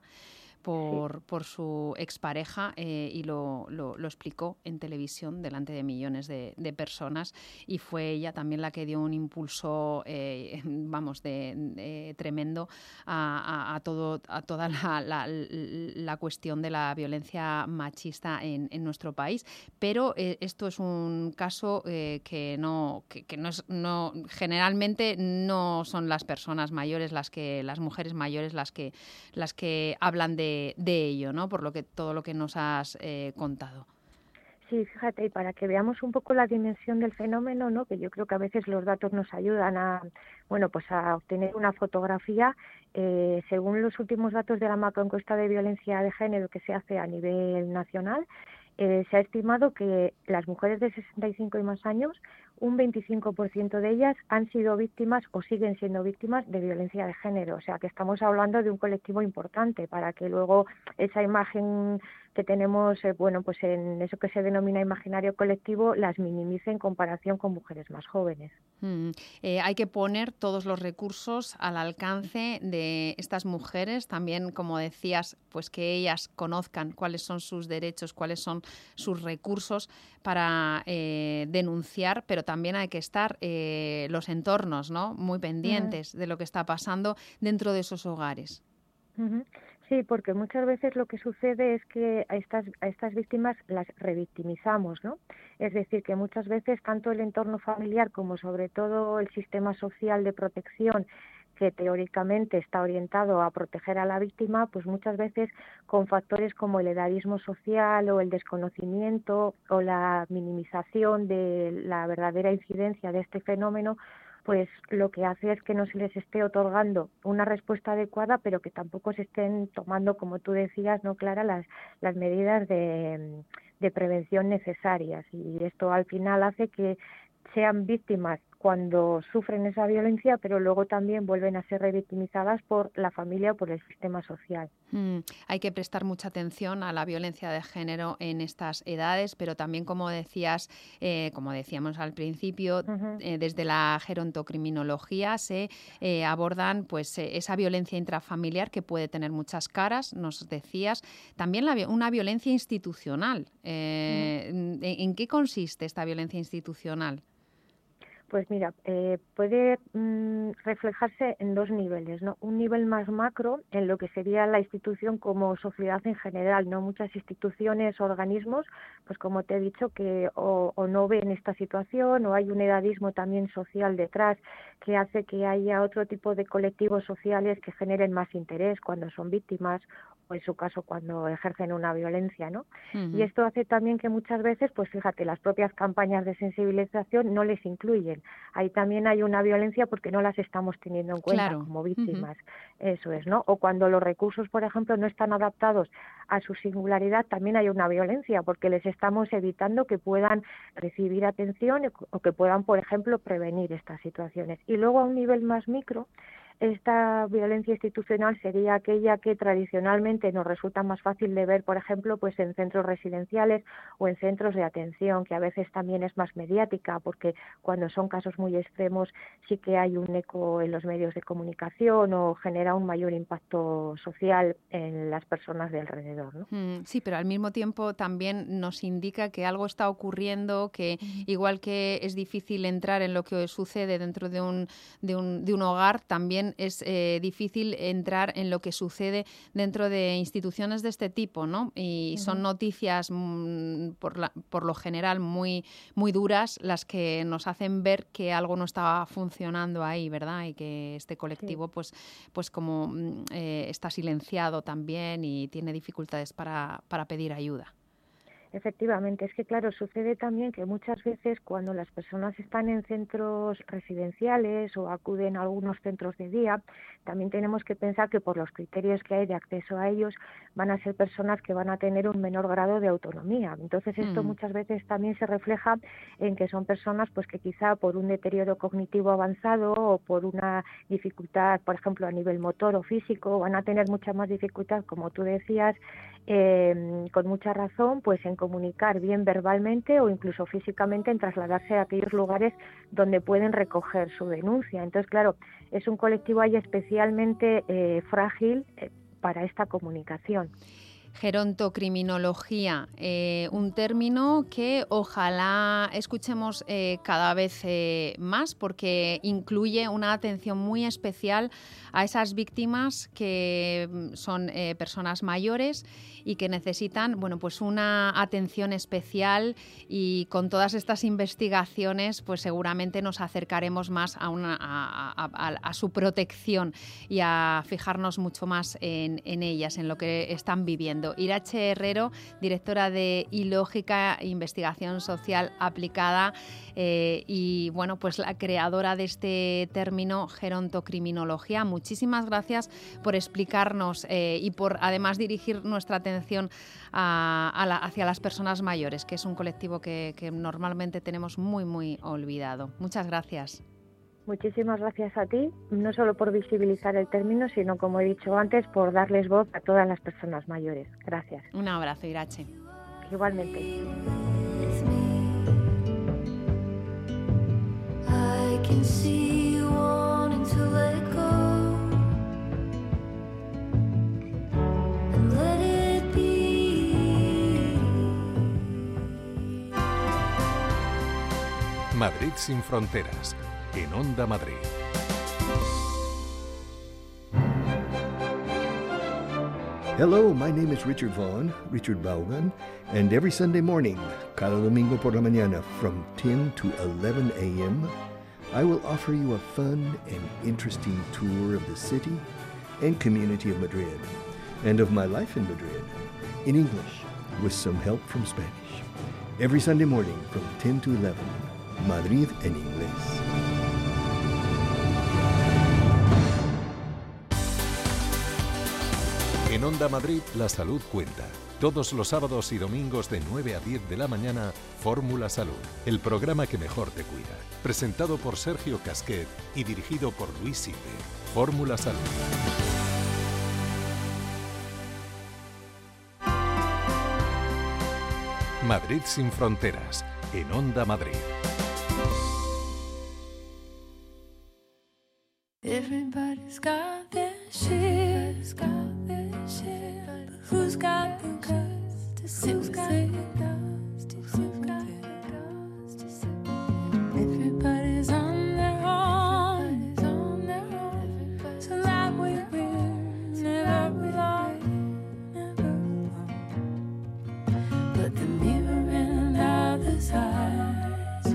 por, sí. por su expareja eh, y lo, lo, lo explicó en televisión delante de millones de, de personas y fue ella también la que dio un impulso eh, vamos de, de tremendo a, a, a todo a toda la, la, la cuestión de la violencia machista en, en nuestro país, pero eh, esto es un caso eh, que no que, que no es no generalmente no son las personas mayores las que las mujeres mayores las que las que hablan de de ello, ¿no? Por lo que todo lo que nos has eh, contado. Sí, fíjate, y para que veamos un poco la dimensión del fenómeno, ¿no? Que yo creo que a veces los datos nos ayudan a, bueno, pues a obtener una fotografía. Eh, según los últimos datos de la macroencuesta de violencia de género que se hace a nivel nacional, eh, se ha estimado que las mujeres de sesenta y cinco y más años, un veinticinco por ciento de ellas han sido víctimas o siguen siendo víctimas de violencia de género. O sea, que estamos hablando de un colectivo importante para que luego esa imagen que tenemos, eh, bueno, pues en eso que se denomina imaginario colectivo, las minimice en comparación con mujeres más jóvenes. Mm, eh, hay que poner todos los recursos al alcance de estas mujeres, también, como decías, pues que ellas conozcan cuáles son sus derechos, cuáles son sus recursos para eh, denunciar, pero también hay que estar eh, los entornos, ¿no?, muy pendientes uh-huh. de lo que está pasando dentro de esos hogares. Uh-huh. Sí, porque muchas veces lo que sucede es que a estas, a estas víctimas las revictimizamos, ¿no? Es decir, que muchas veces tanto el entorno familiar como sobre todo el sistema social de protección, que teóricamente está orientado a proteger a la víctima, pues muchas veces con factores como el edadismo social o el desconocimiento o la minimización de la verdadera incidencia de este fenómeno, pues lo que hace es que no se les esté otorgando una respuesta adecuada, pero que tampoco se estén tomando, como tú decías, ¿no, Clara?, las, las medidas de, de prevención necesarias. Y esto al final hace que sean víctimas cuando sufren esa violencia, pero luego también vuelven a ser revictimizadas por la familia o por el sistema social. Mm, hay que prestar mucha atención a la violencia de género en estas edades, pero también, como decías, eh, como decíamos al principio, uh-huh. eh, desde la gerontocriminología se eh, abordan pues eh, esa violencia intrafamiliar que puede tener muchas caras, nos decías, también la, una violencia institucional. Eh, uh-huh. ¿en, ¿En qué consiste esta violencia institucional? Pues mira, eh, puede mmm, reflejarse en dos niveles, ¿no? Un nivel más macro, en lo que sería la institución como sociedad en general, ¿no? Muchas instituciones, organismos, pues como te he dicho, que o, o no ven esta situación, o hay un edadismo también social detrás que hace que haya otro tipo de colectivos sociales que generen más interés cuando son víctimas, o en su caso cuando ejercen una violencia, ¿no? Uh-huh. Y esto hace también que muchas veces, pues fíjate, las propias campañas de sensibilización no les incluyen. Ahí también hay una violencia porque no las estamos teniendo en cuenta, claro, como víctimas. Uh-huh. Eso es, ¿no? O cuando los recursos, por ejemplo, no están adaptados a su singularidad, también hay una violencia porque les estamos evitando que puedan recibir atención o que puedan, por ejemplo, prevenir estas situaciones. Y luego a un nivel más micro, esta violencia institucional sería aquella que tradicionalmente nos resulta más fácil de ver, por ejemplo, pues en centros residenciales o en centros de atención, que a veces también es más mediática, porque cuando son casos muy extremos sí que hay un eco en los medios de comunicación o genera un mayor impacto social en las personas de alrededor, ¿no? Mm, sí, pero al mismo tiempo también nos indica que algo está ocurriendo, que mm. igual que es difícil entrar en lo que sucede dentro de un, de un, de un hogar, también es eh, difícil entrar en lo que sucede dentro de instituciones de este tipo, ¿no? Y uh-huh. son noticias mmm, por, la, por lo general muy, muy duras las que nos hacen ver que algo no está funcionando ahí, ¿verdad? Y que este colectivo sí. pues, pues como eh, está silenciado también y tiene dificultades para, para pedir ayuda. Efectivamente, es que claro, sucede también que muchas veces cuando las personas están en centros residenciales o acuden a algunos centros de día, también tenemos que pensar que por los criterios que hay de acceso a ellos van a ser personas que van a tener un menor grado de autonomía. Entonces esto mm. muchas veces también se refleja en que son personas pues que quizá por un deterioro cognitivo avanzado o por una dificultad, por ejemplo, a nivel motor o físico, van a tener mucha más dificultad, como tú decías, eh, con mucha razón, pues en comunicar bien verbalmente o incluso físicamente, en trasladarse a aquellos lugares donde pueden recoger su denuncia. Entonces, claro, es un colectivo ahí especialmente eh, frágil eh, para esta comunicación. Gerontocriminología, eh, un término que ojalá escuchemos eh, cada vez eh, más, porque incluye una atención muy especial a esas víctimas que son eh, personas mayores y que necesitan, bueno, pues una atención especial, y con todas estas investigaciones pues seguramente nos acercaremos más a, una, a, a, a, a su protección y a fijarnos mucho más en, en ellas, en lo que están viviendo. mundo. Irache Herrero, directora de Ilógica, Investigación Social Aplicada, eh, y bueno, pues la creadora de este término gerontocriminología. Muchísimas gracias por explicarnos eh, y por además dirigir nuestra atención a, a la, hacia las personas mayores, que es un colectivo que, que normalmente tenemos muy, muy olvidado. Muchas gracias. Muchísimas gracias a ti, no solo por visibilizar el término, sino, como he dicho antes, por darles voz a todas las personas mayores. Gracias. Un abrazo, Irache. Igualmente. I can see you wanting to let go and let it be. Madrid sin fronteras, en Onda Madrid. Hello, my name is Richard Vaughn, Richard Vaughan, and every Sunday morning, cada domingo por la mañana, from ten to eleven a.m., I will offer you a fun and interesting tour of the city and community of Madrid, and of my life in Madrid, in English, with some help from Spanish. Every Sunday morning, from ten to eleven, Madrid en inglés. En Onda Madrid, la salud cuenta. Todos los sábados y domingos de nueve a diez de la mañana, Fórmula Salud, el programa que mejor te cuida. Presentado por Sergio Casquet y dirigido por Luis Site. Fórmula Salud. Madrid sin fronteras, en Onda Madrid. Everybody's got their shit, got their shit, but who's got the guts to say, who's got the guts to say, who's got the guts to say? Everybody's on their own, on their own, so that we will never belong, never belong. But the mirror in other's eyes,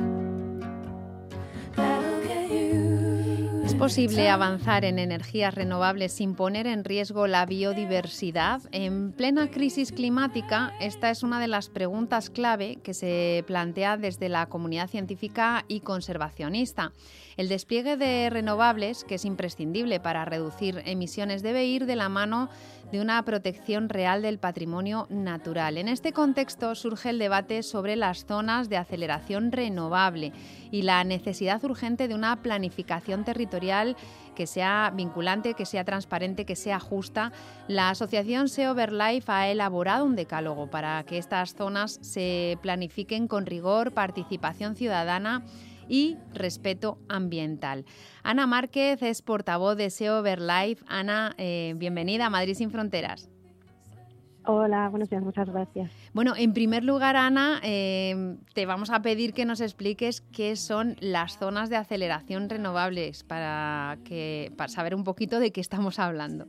that'll get you. ¿Es posible avanzar en energías renovables sin poner en riesgo la biodiversidad? En plena crisis climática, esta es una de las preguntas clave que se plantea desde la comunidad científica y conservacionista. El despliegue de renovables, que es imprescindible para reducir emisiones, debe ir de la mano de una protección real del patrimonio natural. En este contexto surge el debate sobre las zonas de aceleración renovable y la necesidad urgente de una planificación territorial que sea vinculante, que sea transparente, que sea justa. La asociación SEO-Verlife ha elaborado un decálogo para que estas zonas se planifiquen con rigor, participación ciudadana y respeto ambiental. Ana Márquez es portavoz de SEO-Verlife. Ana, eh, bienvenida a Madrid sin fronteras. Hola, buenos días, muchas gracias. Bueno, en primer lugar, Ana, eh, te vamos a pedir que nos expliques qué son las zonas de aceleración renovables para, que, para saber un poquito de qué estamos hablando.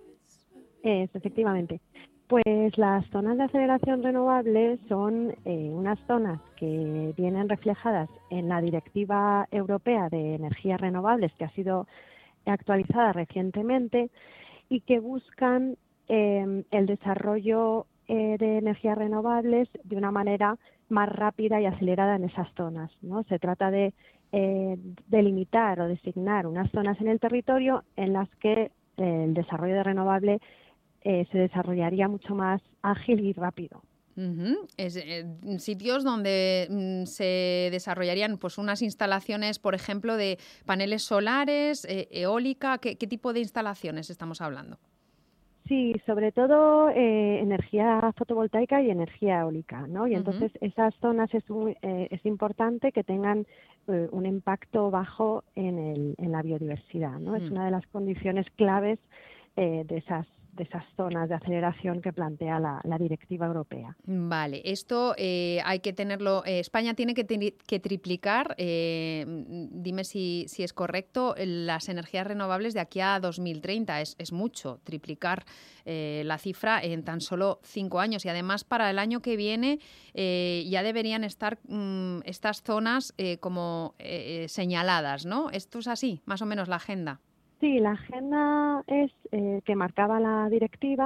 Es, efectivamente. Pues las zonas de aceleración renovable son eh, unas zonas que vienen reflejadas en la Directiva Europea de Energías Renovables, que ha sido actualizada recientemente, y que buscan eh, el desarrollo eh, de energías renovables de una manera más rápida y acelerada en esas zonas, ¿no? Se trata de eh, delimitar o designar unas zonas en el territorio en las que eh, el desarrollo de renovable Eh, se desarrollaría mucho más ágil y rápido. Uh-huh. Es, eh, sitios donde mm, se desarrollarían pues unas instalaciones, por ejemplo, de paneles solares, eh, eólica. ¿Qué, ¿Qué tipo de instalaciones estamos hablando? Sí, sobre todo eh, energía fotovoltaica y energía eólica, ¿no? Y uh-huh. entonces esas zonas es, muy, eh, es importante que tengan eh, un impacto bajo en, el, en la biodiversidad, ¿no? Uh-huh. Es una de las condiciones claves eh, de esas de esas zonas de aceleración que plantea la, la Directiva Europea. Vale, esto eh, hay que tenerlo, eh, España tiene que, tri- que triplicar, eh, dime si, si es correcto, las energías renovables de aquí a dos mil treinta, es, es mucho triplicar eh, la cifra en tan solo cinco años y además para el año que viene eh, ya deberían estar mm, estas zonas eh, como eh, señaladas, ¿no? ¿Esto es así, más o menos la agenda? Sí, la agenda es eh, que marcaba la directiva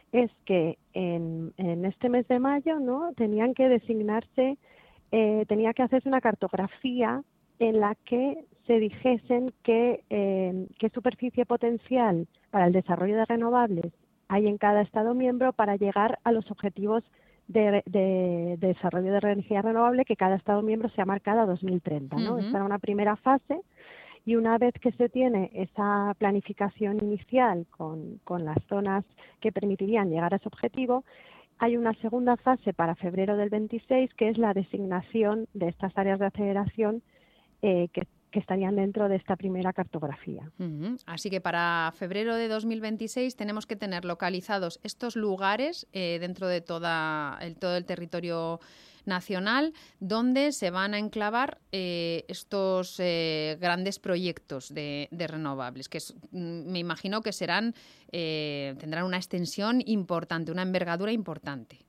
es que en, en este mes de mayo, ¿no?, tenían que designarse, eh, tenía que hacerse una cartografía en la que se dijesen que, eh, qué superficie potencial para el desarrollo de renovables hay en cada Estado miembro para llegar a los objetivos de, de, de desarrollo de energía renovable que cada Estado miembro se ha marcado a dos mil treinta, ¿no? Uh-huh. Esta era una primera fase, y una vez que se tiene esa planificación inicial con, con las zonas que permitirían llegar a ese objetivo, hay una segunda fase para febrero del veintiséis, que es la designación de estas áreas de aceleración eh, que que estarían dentro de esta primera cartografía. Uh-huh. Así que para febrero de dos mil veintiséis tenemos que tener localizados estos lugares eh, dentro de toda el, todo el territorio nacional donde se van a enclavar eh, estos eh, grandes proyectos de, de renovables, que es, me imagino que serán eh, tendrán una extensión importante, una envergadura importante.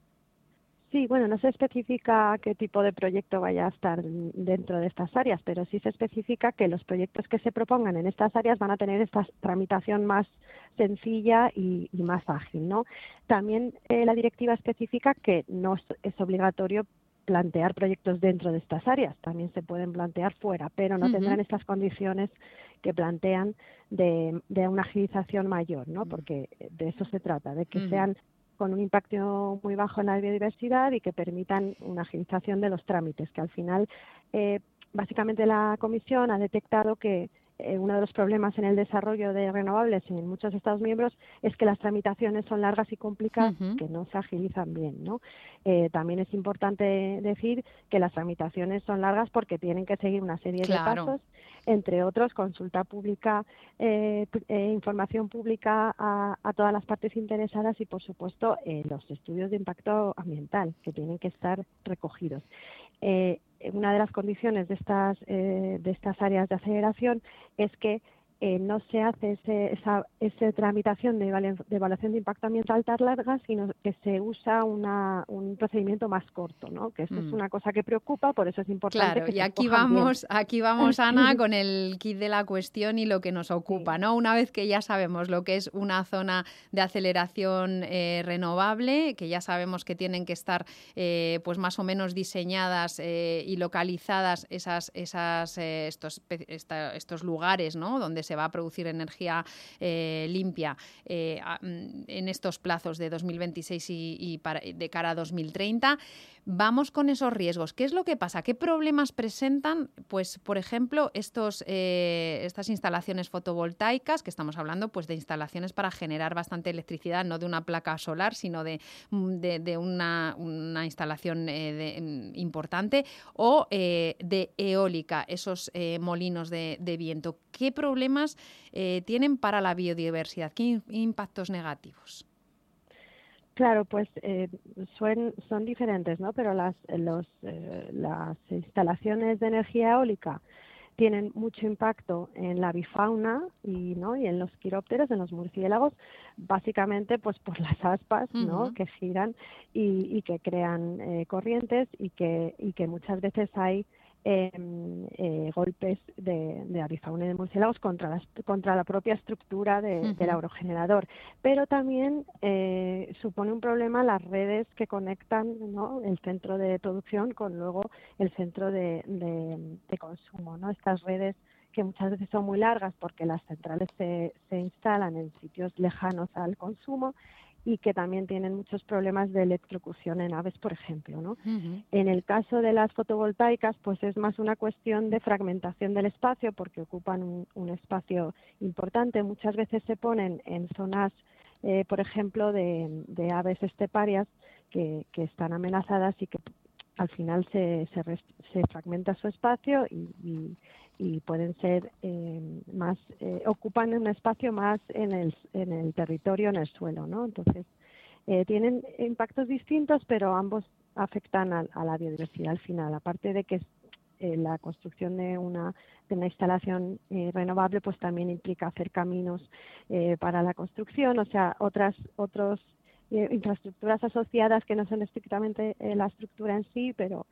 Sí, bueno, no se especifica qué tipo de proyecto vaya a estar dentro de estas áreas, pero sí se especifica que los proyectos que se propongan en estas áreas van a tener esta tramitación más sencilla y, y más ágil, ¿no? También eh, la directiva especifica que no es, es obligatorio plantear proyectos dentro de estas áreas, también se pueden plantear fuera, pero no uh-huh. tendrán estas condiciones que plantean de, de una agilización mayor, ¿no? Porque de eso se trata, de que uh-huh. sean con un impacto muy bajo en la biodiversidad y que permitan una agilización de los trámites, que al final, eh, básicamente la Comisión ha detectado que eh, uno de los problemas en el desarrollo de renovables en muchos Estados miembros es que las tramitaciones son largas y complicadas, uh-huh. que no se agilizan bien, ¿no? Eh, también es importante decir que las tramitaciones son largas porque tienen que seguir una serie claro. de pasos, entre otros consulta pública, eh, eh, información pública a, a todas las partes interesadas y, por supuesto, eh, los estudios de impacto ambiental que tienen que estar recogidos. Eh, una de las condiciones de estas eh, de estas áreas de aceleración es que eh, no se hace ese, esa, esa tramitación de, de evaluación de impacto ambiental tan larga, sino que se usa una, un procedimiento más corto, ¿no? Que eso mm. es una cosa que preocupa, por eso es importante claro, que y se aquí vamos, bien. aquí vamos, Ana, con el kit de la cuestión y lo que nos ocupa, sí. ¿no? Una vez que ya sabemos lo que es una zona de aceleración eh, renovable, que ya sabemos que tienen que estar eh, pues más o menos diseñadas eh, y localizadas esas, esas eh, estos, esta, estos lugares, ¿no? Donde se va a producir energía eh, limpia eh, en estos plazos de dos mil veintiséis y, y para, de cara a dos mil treinta. Vamos con esos riesgos. ¿Qué es lo que pasa? ¿Qué problemas presentan, pues, por ejemplo, estos, eh, estas instalaciones fotovoltaicas, que estamos hablando pues, de instalaciones para generar bastante electricidad, no de una placa solar, sino de, de, de una, una instalación eh, de, importante, o eh, de eólica, esos eh, molinos de, de viento? ¿Qué problemas eh, tienen para la biodiversidad? ¿Qué impactos negativos? Claro, pues eh, son, son diferentes, ¿no? Pero las, los, eh, las instalaciones de energía eólica tienen mucho impacto en la avifauna y, ¿no? y en los quirópteros, en los murciélagos, básicamente pues por las aspas, ¿no? Uh-huh. que giran y, y que crean eh, corrientes y que, y que muchas veces hay Eh, eh, golpes de, de avifauna y de murciélagos contra, las, contra la propia estructura de, uh-huh. del aerogenerador. Pero también eh, supone un problema las redes que conectan, ¿no? el centro de producción con luego el centro de, de, de consumo, ¿no? Estas redes que muchas veces son muy largas porque las centrales se, se instalan en sitios lejanos al consumo y que también tienen muchos problemas de electrocución en aves, por ejemplo, ¿no? Uh-huh. En el caso de las fotovoltaicas, pues es más una cuestión de fragmentación del espacio, porque ocupan un, un espacio importante. Muchas veces se ponen en zonas, eh, por ejemplo, de, de aves esteparias que, que están amenazadas y que al final se, se, se fragmenta su espacio y, y, y pueden ser eh, más, eh, ocupan un espacio más en el, en el territorio, en el suelo, ¿no? Entonces, eh, tienen impactos distintos, pero ambos afectan a, a la biodiversidad al final, aparte de que eh, la construcción de una, de una instalación eh, renovable pues también implica hacer caminos eh, para la construcción, o sea, otras, otros infraestructuras asociadas que no son estrictamente eh, la estructura en sí, pero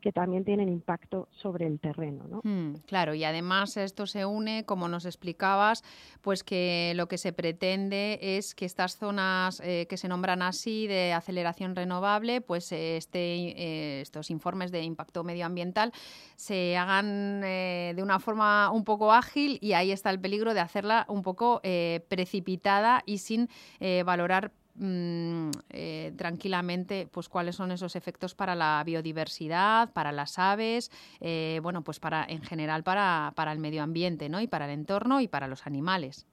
que también tienen impacto sobre el terreno, ¿no? Mm, claro, y además esto se une, como nos explicabas, pues que lo que se pretende es que estas zonas eh, que se nombran así de aceleración renovable, pues eh, este, eh, estos informes de impacto medioambiental se hagan eh, de una forma un poco ágil, y ahí está el peligro de hacerla un poco eh, precipitada y sin eh, valorar Mm, eh, tranquilamente pues cuáles son esos efectos para la biodiversidad, para las aves, eh, bueno, pues para en general para, para el medio ambiente, ¿no? Y para el entorno y para los animales.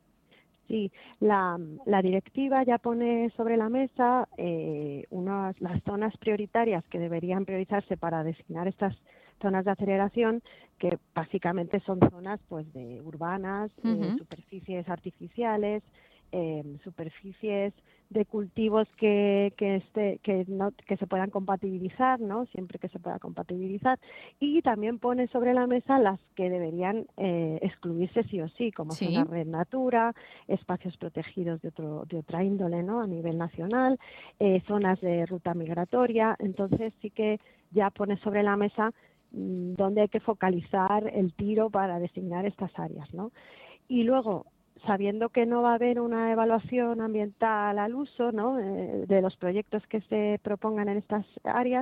Sí, la, la directiva ya pone sobre la mesa eh, unas, las zonas prioritarias que deberían priorizarse para designar estas zonas de aceleración, que básicamente son zonas pues de urbanas, uh-huh. eh, superficies artificiales, eh, superficies de cultivos que que este que no que se puedan compatibilizar, ¿no? Siempre que se pueda compatibilizar, y también pone sobre la mesa las que deberían eh, excluirse sí o sí, como ¿Sí? son la red Natura, espacios protegidos de otro de otra índole, ¿no? A nivel nacional, eh, zonas de ruta migratoria. Entonces sí que ya pone sobre la mesa mmm, dónde hay que focalizar el tiro para designar estas áreas, ¿no? Y luego, sabiendo que no va a haber una evaluación ambiental al uso, ¿no? eh, de los proyectos que se propongan en estas áreas,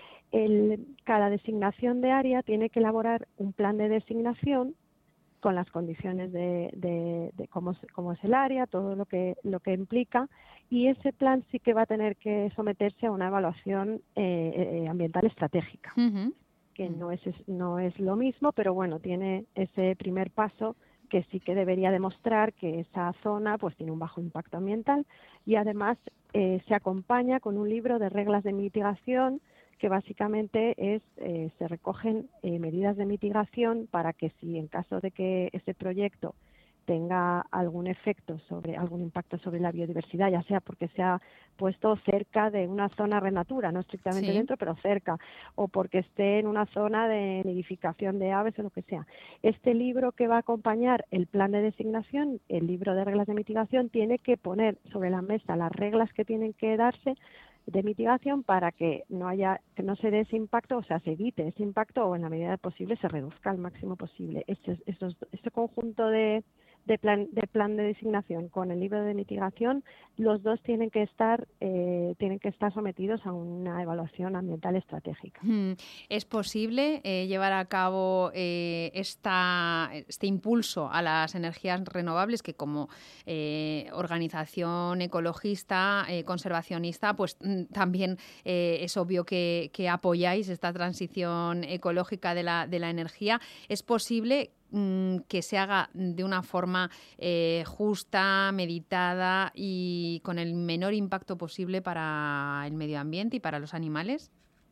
el, cada designación de área tiene que elaborar un plan de designación con las condiciones de, de, de cómo, cómo es el área, todo lo que, lo que implica, y ese plan sí que va a tener que someterse a una evaluación eh, eh, ambiental estratégica, uh-huh. que no es, no es lo mismo, pero bueno, tiene ese primer paso que sí que debería demostrar que esa zona pues tiene un bajo impacto ambiental, y además eh, se acompaña con un libro de reglas de mitigación que básicamente es eh, se recogen eh, medidas de mitigación para que, si en caso de que ese proyecto tenga algún efecto sobre algún impacto sobre la biodiversidad, ya sea porque se ha puesto cerca de una zona red Natura, no estrictamente sí. dentro, pero cerca, o porque esté en una zona de nidificación de aves o lo que sea. Este libro que va a acompañar el plan de designación, el libro de reglas de mitigación, tiene que poner sobre la mesa las reglas que tienen que darse de mitigación para que no haya, que no se dé ese impacto, o sea, se evite ese impacto, o en la medida posible se reduzca al máximo posible. Este, estos, este conjunto de de plan de plan de designación con el libro de mitigación, los dos tienen que estar eh, tienen que estar sometidos a una evaluación ambiental estratégica. ¿Es posible eh, llevar a cabo eh, esta, este impulso a las energías renovables, que como eh, organización ecologista, eh, conservacionista, pues también eh, es obvio que, que apoyáis esta transición ecológica de la, de la energía? ¿Es posible que se haga de una forma eh, justa, meditada y con el menor impacto posible para el medio ambiente y para los animales?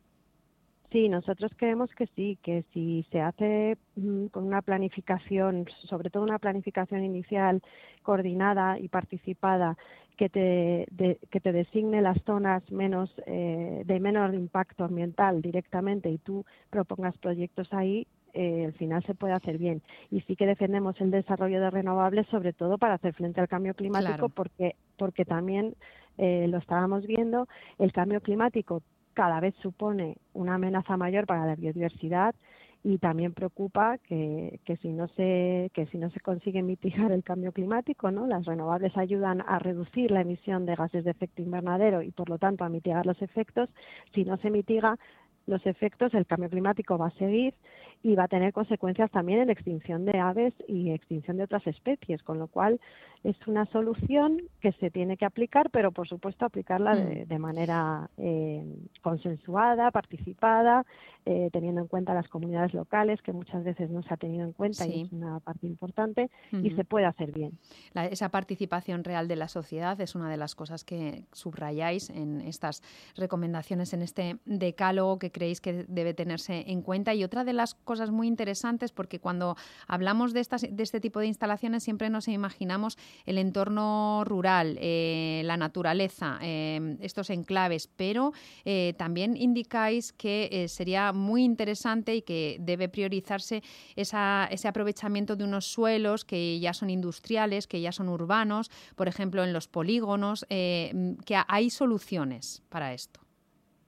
Sí, nosotros creemos que sí, que si se hace mmm, con una planificación, sobre todo una planificación inicial coordinada y participada, que te, de, que te designe las zonas menos eh, de menor impacto ambiental directamente, y tú propongas proyectos ahí, Eh, al final se puede hacer bien. Y sí que defendemos el desarrollo de renovables, sobre todo para hacer frente al cambio climático, claro. porque porque también eh, lo estábamos viendo, el cambio climático cada vez supone una amenaza mayor para la biodiversidad, y también preocupa que, que si no se que si no se consigue mitigar el cambio climático, ¿no? Las renovables ayudan a reducir la emisión de gases de efecto invernadero y por lo tanto a mitigar los efectos. Si no se mitiga los efectos, el cambio climático va a seguir y va a tener consecuencias también en extinción de aves y extinción de otras especies, con lo cual es una solución que se tiene que aplicar, pero por supuesto aplicarla de, de manera eh, consensuada, participada, eh, teniendo en cuenta las comunidades locales, que muchas veces no se ha tenido en cuenta, sí. y es una parte importante, uh-huh. y se puede hacer bien. La, esa participación real de la sociedad es una de las cosas que subrayáis en estas recomendaciones, en este decálogo que creéis que debe tenerse en cuenta. Y otra de las cosas muy interesantes, porque cuando hablamos de, estas, de este tipo de instalaciones siempre nos imaginamos el entorno rural, eh, la naturaleza, eh, estos enclaves, pero eh, también indicáis que eh, sería muy interesante y que debe priorizarse esa, ese aprovechamiento de unos suelos que ya son industriales, que ya son urbanos, por ejemplo en los polígonos, eh, que hay soluciones para esto.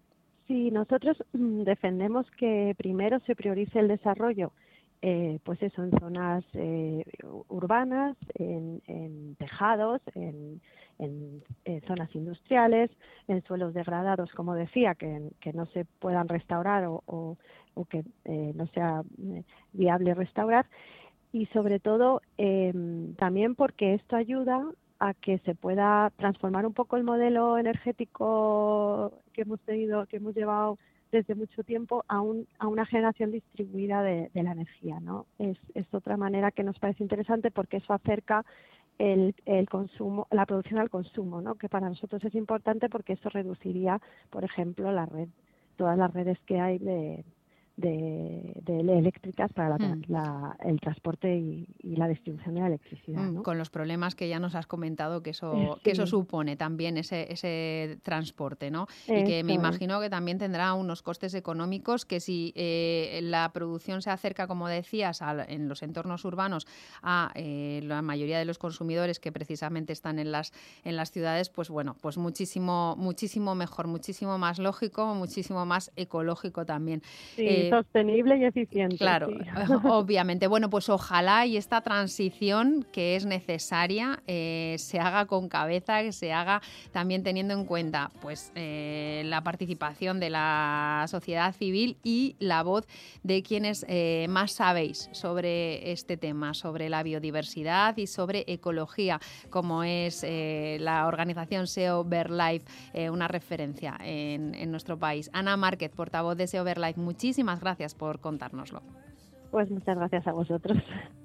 Sí, nosotros mm, defendemos que primero se priorice el desarrollo, eh, pues eso, en zonas eh, urbanas, en, en tejados, en, en, en zonas industriales, en suelos degradados, como decía, que, que no se puedan restaurar o, o, o que eh, no sea viable restaurar. Y sobre todo eh, también porque esto ayuda a que se pueda transformar un poco el modelo energético que hemos tenido, que hemos llevado desde mucho tiempo a, un, a una generación distribuida de, de la energía, ¿no? Es, es otra manera que nos parece interesante porque eso acerca el, el consumo, la producción al consumo, ¿no? Que para nosotros es importante porque eso reduciría, por ejemplo, la red, todas las redes que hay de De, de eléctricas para la, mm. la, el transporte y, y la distribución de la electricidad, ¿no? Con los problemas que ya nos has comentado que eso, sí. que eso supone también ese, ese transporte, ¿no? Eso. Y que me imagino que también tendrá unos costes económicos que si eh, la producción se acerca, como decías, a, en los entornos urbanos a eh, la mayoría de los consumidores que precisamente están en las, en las ciudades, pues bueno, pues muchísimo, muchísimo mejor, muchísimo más lógico, muchísimo más ecológico también. Sí. Eh, sostenible y eficiente. Claro, sí. obviamente. Bueno, pues ojalá y esta transición que es necesaria eh, se haga con cabeza, que se haga también teniendo en cuenta pues eh, la participación de la sociedad civil y la voz de quienes eh, más sabéis sobre este tema, sobre la biodiversidad y sobre ecología, como es eh, la organización S E O Birdlife, eh, una referencia en, en nuestro país. Ana Márquez, portavoz de S E O Birdlife, muchísimas gracias por contárnoslo. Pues muchas gracias a vosotros.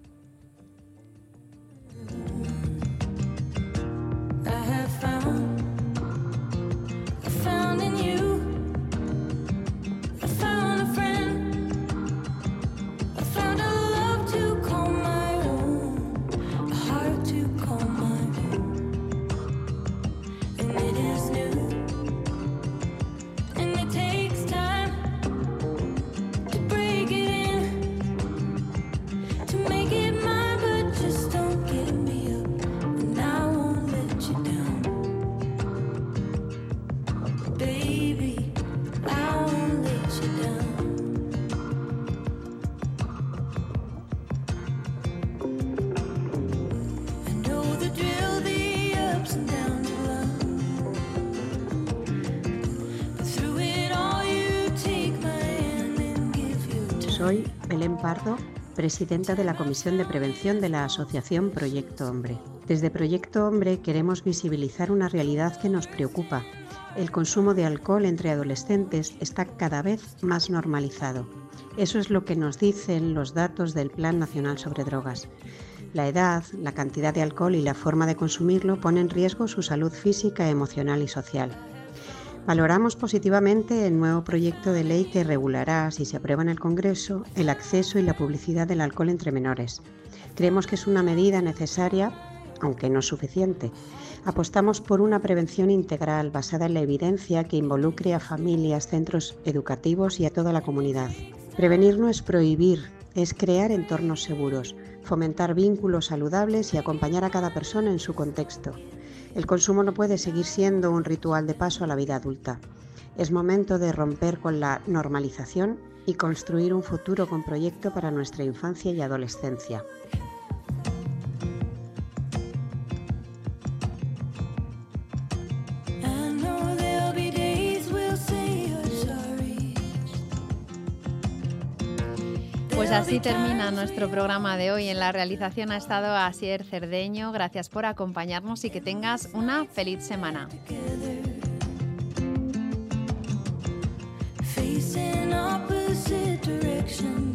Soy Belén Pardo, presidenta de la Comisión de Prevención de la Asociación Proyecto Hombre. Desde Proyecto Hombre queremos visibilizar una realidad que nos preocupa. El consumo de alcohol entre adolescentes está cada vez más normalizado. Eso es lo que nos dicen los datos del Plan Nacional sobre Drogas. La edad, la cantidad de alcohol y la forma de consumirlo ponen en riesgo su salud física, emocional y social. Valoramos positivamente el nuevo proyecto de ley que regulará, si se aprueba en el Congreso, el acceso y la publicidad del alcohol entre menores. Creemos que es una medida necesaria, aunque no suficiente. Apostamos por una prevención integral basada en la evidencia que involucre a familias, centros educativos y a toda la comunidad. Prevenir no es prohibir, es crear entornos seguros, fomentar vínculos saludables y acompañar a cada persona en su contexto. El consumo no puede seguir siendo un ritual de paso a la vida adulta. Es momento de romper con la normalización y construir un futuro con proyecto para nuestra infancia y adolescencia. Pues así termina nuestro programa de hoy. En la realización ha estado Asier Cerdeño. Gracias por acompañarnos y que tengas una feliz semana. Facing opposite directions.